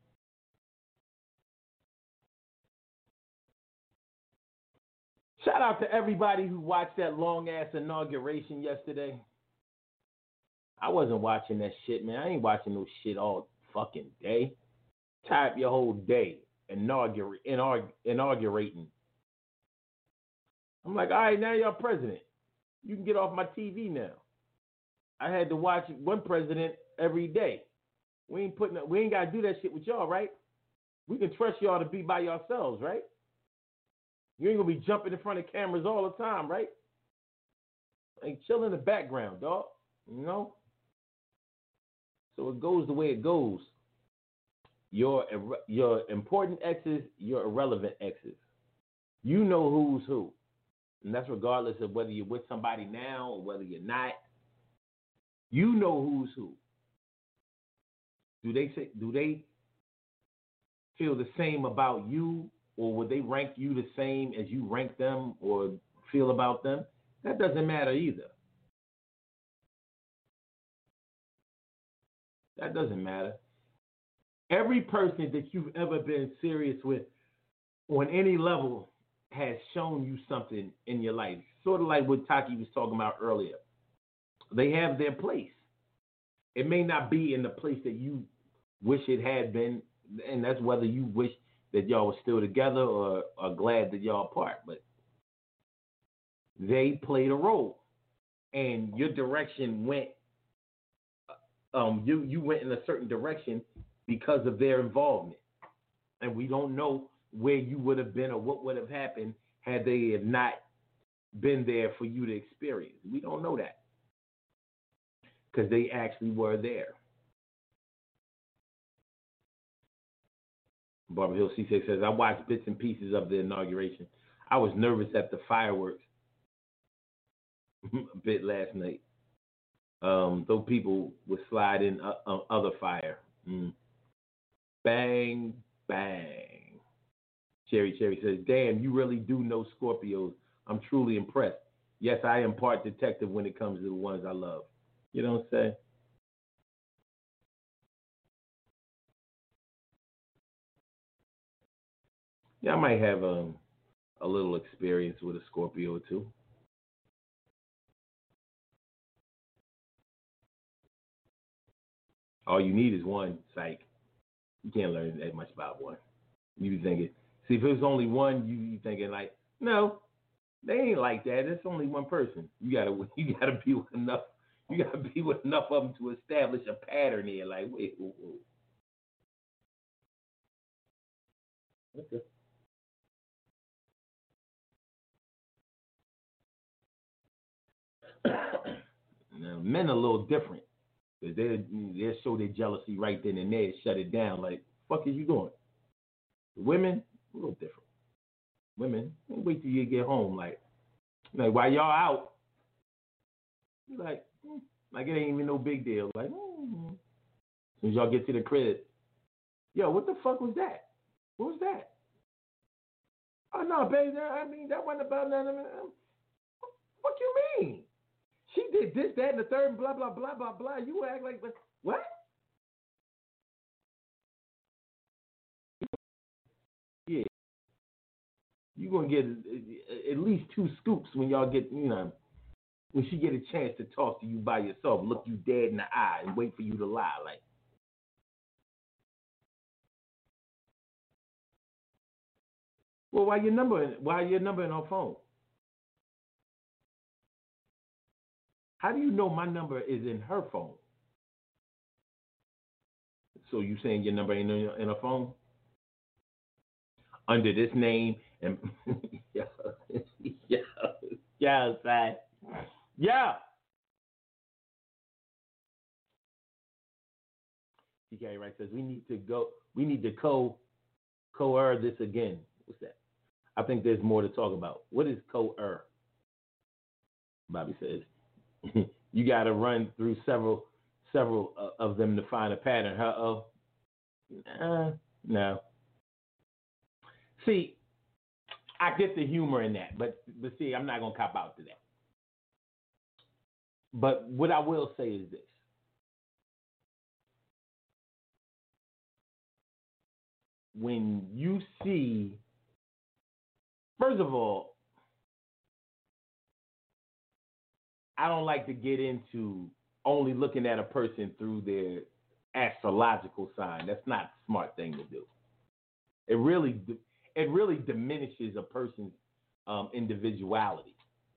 Shout out to everybody who watched that long ass inauguration yesterday. I wasn't watching that shit, man. I ain't watching no shit all fucking day. Type your whole day inaugurate, inaug, inaugurating. I'm like, all right, now you're president. You can get off my T V now. I had to watch one president every day. We ain't putting, we ain't gotta do that shit with y'all, right? We can trust y'all to be by yourselves, right? You ain't gonna be jumping in front of cameras all the time, right? Like chill in the background, dog. You know. So it goes the way it goes. Your your important exes, your irrelevant exes. You know who's who. And that's regardless of whether you're with somebody now or whether you're not. You know who's who. Do they say, do they feel the same about you, or would they rank you the same as you rank them or feel about them? That doesn't matter either. That doesn't matter. Every person that you've ever been serious with on any level has shown you something in your life. Sort of like what Taki was talking about earlier. They have their place. It may not be in the place that you wish it had been, and that's whether you wish that y'all were still together or are glad that y'all apart. But they played a role, and your direction went. Um, you you went in a certain direction because of their involvement, and we don't know where you would have been or what would have happened had they have not been there for you to experience. We don't know that because they actually were there. Barbara Hill C six says, I watched bits and pieces of the inauguration. I was nervous at the fireworks a bit last night. Um, though people would slide in uh, uh, other fire. Mm. Bang, bang. Cherry Cherry says, damn, you really do know Scorpios. I'm truly impressed. Yes, I am part detective when it comes to the ones I love. You know what I'm saying? Yeah, I might have um, a little experience with a Scorpio or two. All you need is one, psych. You can't learn that much about one. You be thinking, see, if it's only one, you you thinking like, no, they ain't like that. It's only one person. You gotta you gotta be with enough. You gotta be with enough of them to establish a pattern here. Like, wait, whoa, whoa. Okay. Now, men are a little different. Because they they show their jealousy right then and there and shut it down. Like, fuck is you doing? Women, a little different. Women, wait till you get home. Like, like while y'all out, you're like, mm, like it ain't even no big deal. Like, mm-hmm. As soon as y'all get to the crib, yo, what the fuck was that? What was that? Oh no, baby, I mean that wasn't about nothing. What you mean? She did this, that, and the third, and blah, blah, blah, blah, blah. You act like, what? Yeah. You're going to get at least two scoops when y'all get, you know, when she get a chance to talk to you by yourself, look you dead in the eye and wait for you to lie. Like, well, why your number, why your number in her phone? How do you know my number is in her phone? So you saying your number ain't in, in her phone? Under this name and yeah, yeah, yeah, son. Yeah. T K right says we need to go. We need to co co-er this again. What's that? I think there's more to talk about. What is co-er? Bobby says you got to run through several several uh, of them to find a pattern. Huh? Oh, uh, no. See, I get the humor in that, but but see, I'm not gonna cop out to that. But what I will say is this: when you see, first of all, I don't like to get into only looking at a person through their astrological sign. That's not a smart thing to do. It really, it really diminishes a person's um, individuality.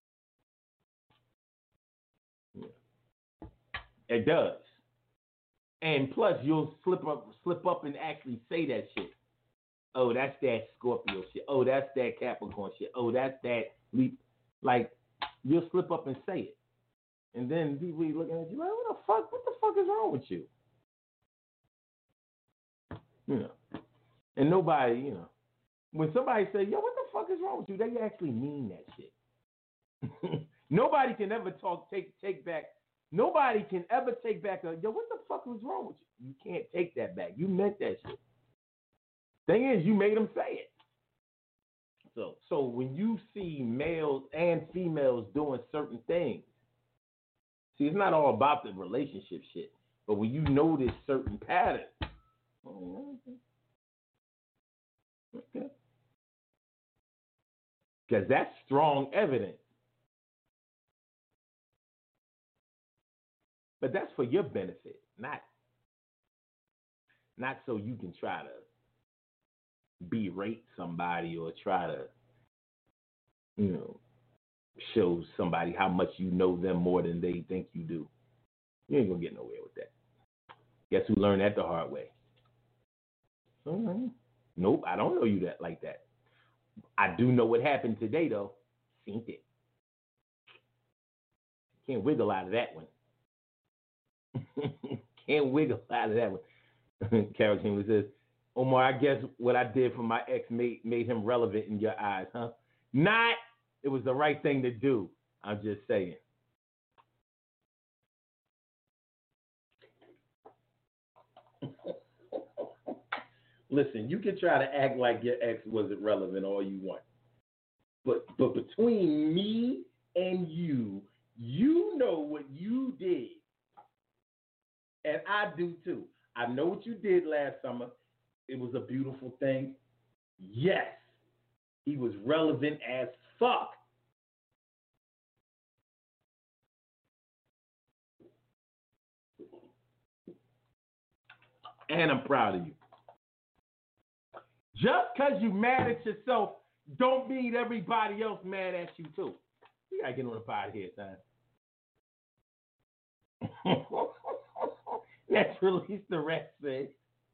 Yeah. It does. And plus, you'll slip up, slip up, and actually say that shit. Oh, that's that Scorpio shit. Oh, that's that Capricorn shit. Oh, that's that leap. Like, you'll slip up and say it. And then people be looking at you like, what the fuck? What the fuck is wrong with you? You know. And nobody, you know, when somebody say, yo, what the fuck is wrong with you? They actually mean that shit. Nobody can ever talk, take, take back. Nobody can ever take back a, yo, what the fuck was wrong with you? You can't take that back. You meant that shit. Thing is, you made them say it. So, so when you see males and females doing certain things, see, it's not all about the relationship shit, but when you notice certain patterns, oh, okay, okay, because that's strong evidence. But that's for your benefit, not not so you can try to berate somebody or try to, you know, show somebody how much you know them more than they think you do. You ain't gonna get nowhere with that. Guess who learned that the hard way? Mm-hmm. Nope, I don't know you that like that. I do know what happened today though. Seen it. Can't wiggle out of that one. Can't wiggle out of that one. Carol King says, Omar, I guess what I did for my ex made made him relevant in your eyes, huh? Not. It was the right thing to do. I'm just saying. Listen, you can try to act like your ex wasn't relevant all you want. But but between me and you, you know what you did. And I do too. I know what you did last summer. It was a beautiful thing. Yes. He was relevant as fuck. And I'm proud of you. Just because you mad at yourself, don't mean everybody else mad at you too. You gotta get on the pod here, son. Let's release the rest, man.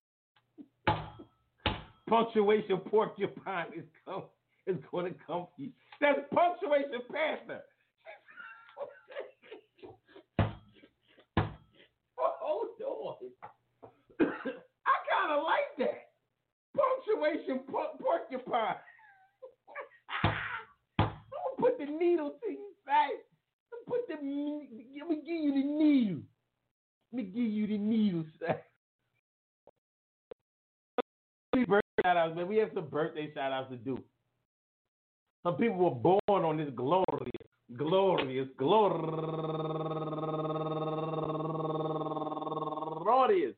Punctuation porcupine is come is going to come for you. That's punctuation panther. Let me give you the news. Birthday shout outs, man. We have some birthday shout outs to do. Some people were born on this glorious, glorious, glorious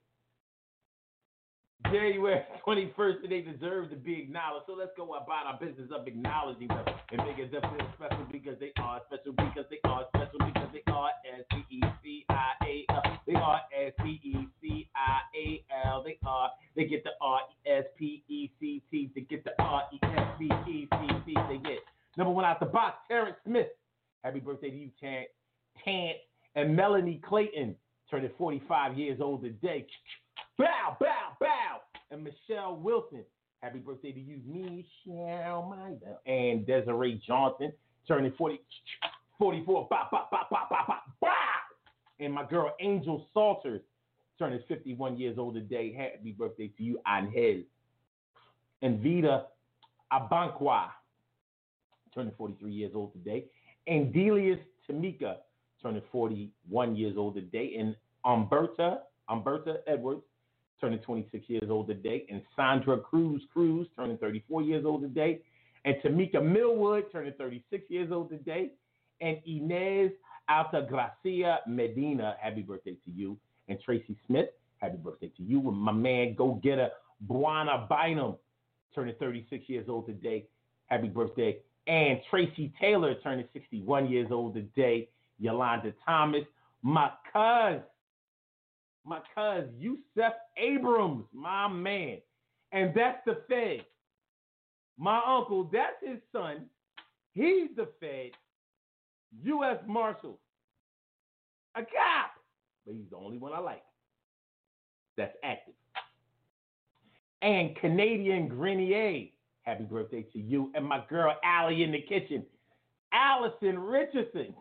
January twenty-first, and they deserve to be acknowledged. So let's go about our business of acknowledging them and making them feel special because they are special, because they are special, because they are S P E C I A L. They are S P E C I A L. They are, they get the R E S P E C T. They get the R E S P E C T. They get number one out the box, Terrence Smith. Happy birthday to you, Terrence. Terrence and Melanie Clayton, turning forty-five years old today. Bow, bow, bow. And Michelle Wilson. Happy birthday to you, Michelle, my bell. And Desiree Johnson, turning forty, forty-four. Bow, bow, bow, bow, bow, bow, bow. And my girl, Angel Salters, turning fifty-one years old today. Happy birthday to you, Angel. And Vida Abankwa, turning forty-three years old today. And Delius Tamika, turning forty-one years old today. And Umberta, Umberta Edwards, turning twenty-six years old today, and Sandra Cruz Cruz, turning thirty-four years old today, and Tamika Millwood, turning thirty-six years old today, and Inez Altagracia Medina, happy birthday to you, and Tracy Smith, happy birthday to you, and my man go-getter Buana Bynum, turning thirty-six years old today, happy birthday, and Tracy Taylor, turning sixty-one years old today, Yolanda Thomas, my cousin, My cousin, Yusef Abrams, my man. And that's the Fed. My uncle, that's his son. He's the Fed. U S Marshal. A cop. But he's the only one I like. That's active. And Canadian Grenier. Happy birthday to you. And my girl, Allie in the kitchen. Allison Richardson.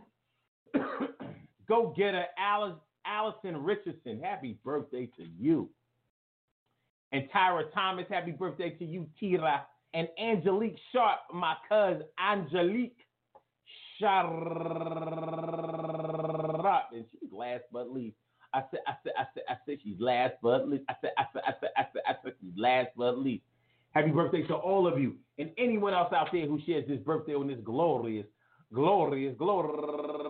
Go get her, Alice. Allison Richardson, happy birthday to you. And Tyra Thomas, happy birthday to you, Tira. And Angelique Sharp, my cousin, Angelique Sharp. And she's last but least. I said, I said, I said, I said she's last but least. I said, I said, I said, I said, I said she's last but least. Happy birthday to all of you and anyone else out there who shares this birthday on this glorious, glorious, glorious.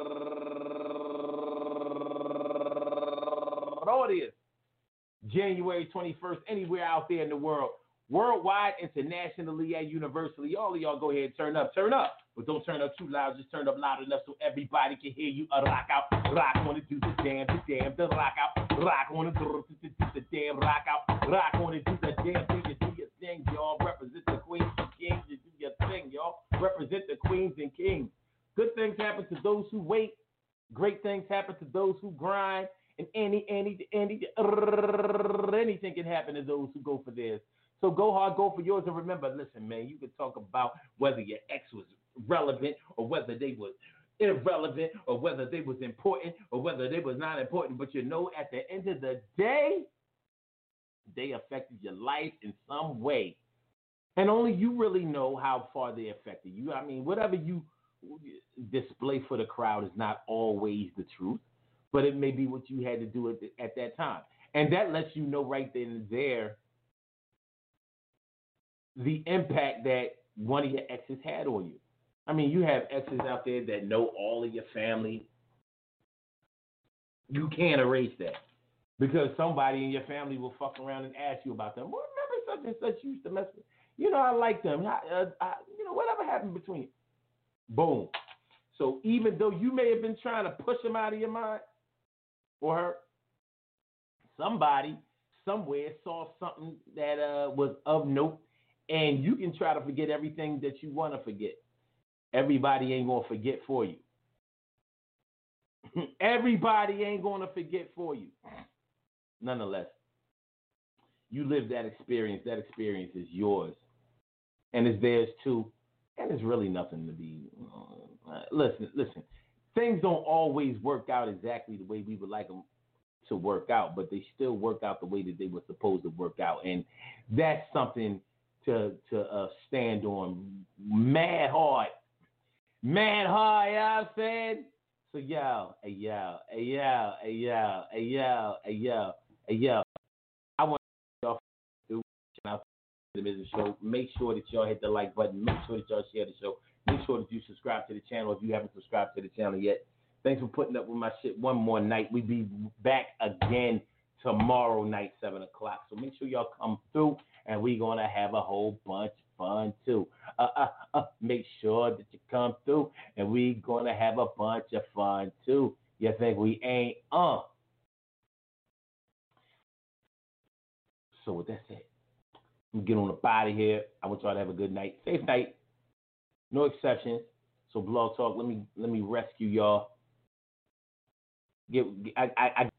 January twenty-first, anywhere out there in the world, worldwide, internationally, and universally. All of y'all go ahead and turn up, turn up. But don't turn up too loud, just turn up loud enough so everybody can hear you. A rock out, rock on it, do the damn, the damn, the rock out, rock on it, do the, do the damn, rock out, rock on it, do the damn thing, you do your thing, y'all. Represent the queens and kings, you do your thing, y'all. Represent the queens and kings. Good things happen to those who wait. Great things happen to those who grind. And any, any, any, anything can happen to those who go for theirs. So go hard, go for yours. And remember, listen, man, you can talk about whether your ex was relevant or whether they was irrelevant or whether they was important or whether they was not important. But you know, at the end of the day, they affected your life in some way. And only you really know how far they affected you. I mean, whatever you display for the crowd is not always the truth. But it may be what you had to do at, the, at that time. And that lets you know right then and there the impact that one of your exes had on you. I mean, you have exes out there that know all of your family. You can't erase that because somebody in your family will fuck around and ask you about them. Well, remember such and such you used to mess with? You know, I like them. I, uh, I, you know, whatever happened between you? Boom. So even though you may have been trying to push them out of your mind, or her, somebody somewhere saw something that uh, was of note, and you can try to forget everything that you want to forget. Everybody ain't going to forget for you. Everybody ain't going to forget for you. Nonetheless, you live that experience. That experience is yours, and it's theirs too, and it's really nothing to be. Uh, listen, listen. Things don't always work out exactly the way we would like them to work out, but they still work out the way that they were supposed to work out. And that's something to to uh, stand on mad hard. Mad hard, you know what I'm saying? So yo, hey yo, hey yo, hey yo, hey yo, hey yo, hey yo. I want y'all to shout out to the business show. Make sure that y'all hit the like button. Make sure that y'all share the show. Make sure that you subscribe to the channel if you haven't subscribed to the channel yet. Thanks for putting up with my shit one more night. We be back again tomorrow night, seven o'clock. So make sure y'all come through, and we gonna have a whole bunch of fun too. Uh, uh, uh, make sure that you come through, and we gonna have a bunch of fun too. You think we ain't? Uh. So with that said, I'm get on the body here. I want y'all to have a good night, safe night, no exceptions. So Blog Talk, let me let me rescue y'all. Get I I, I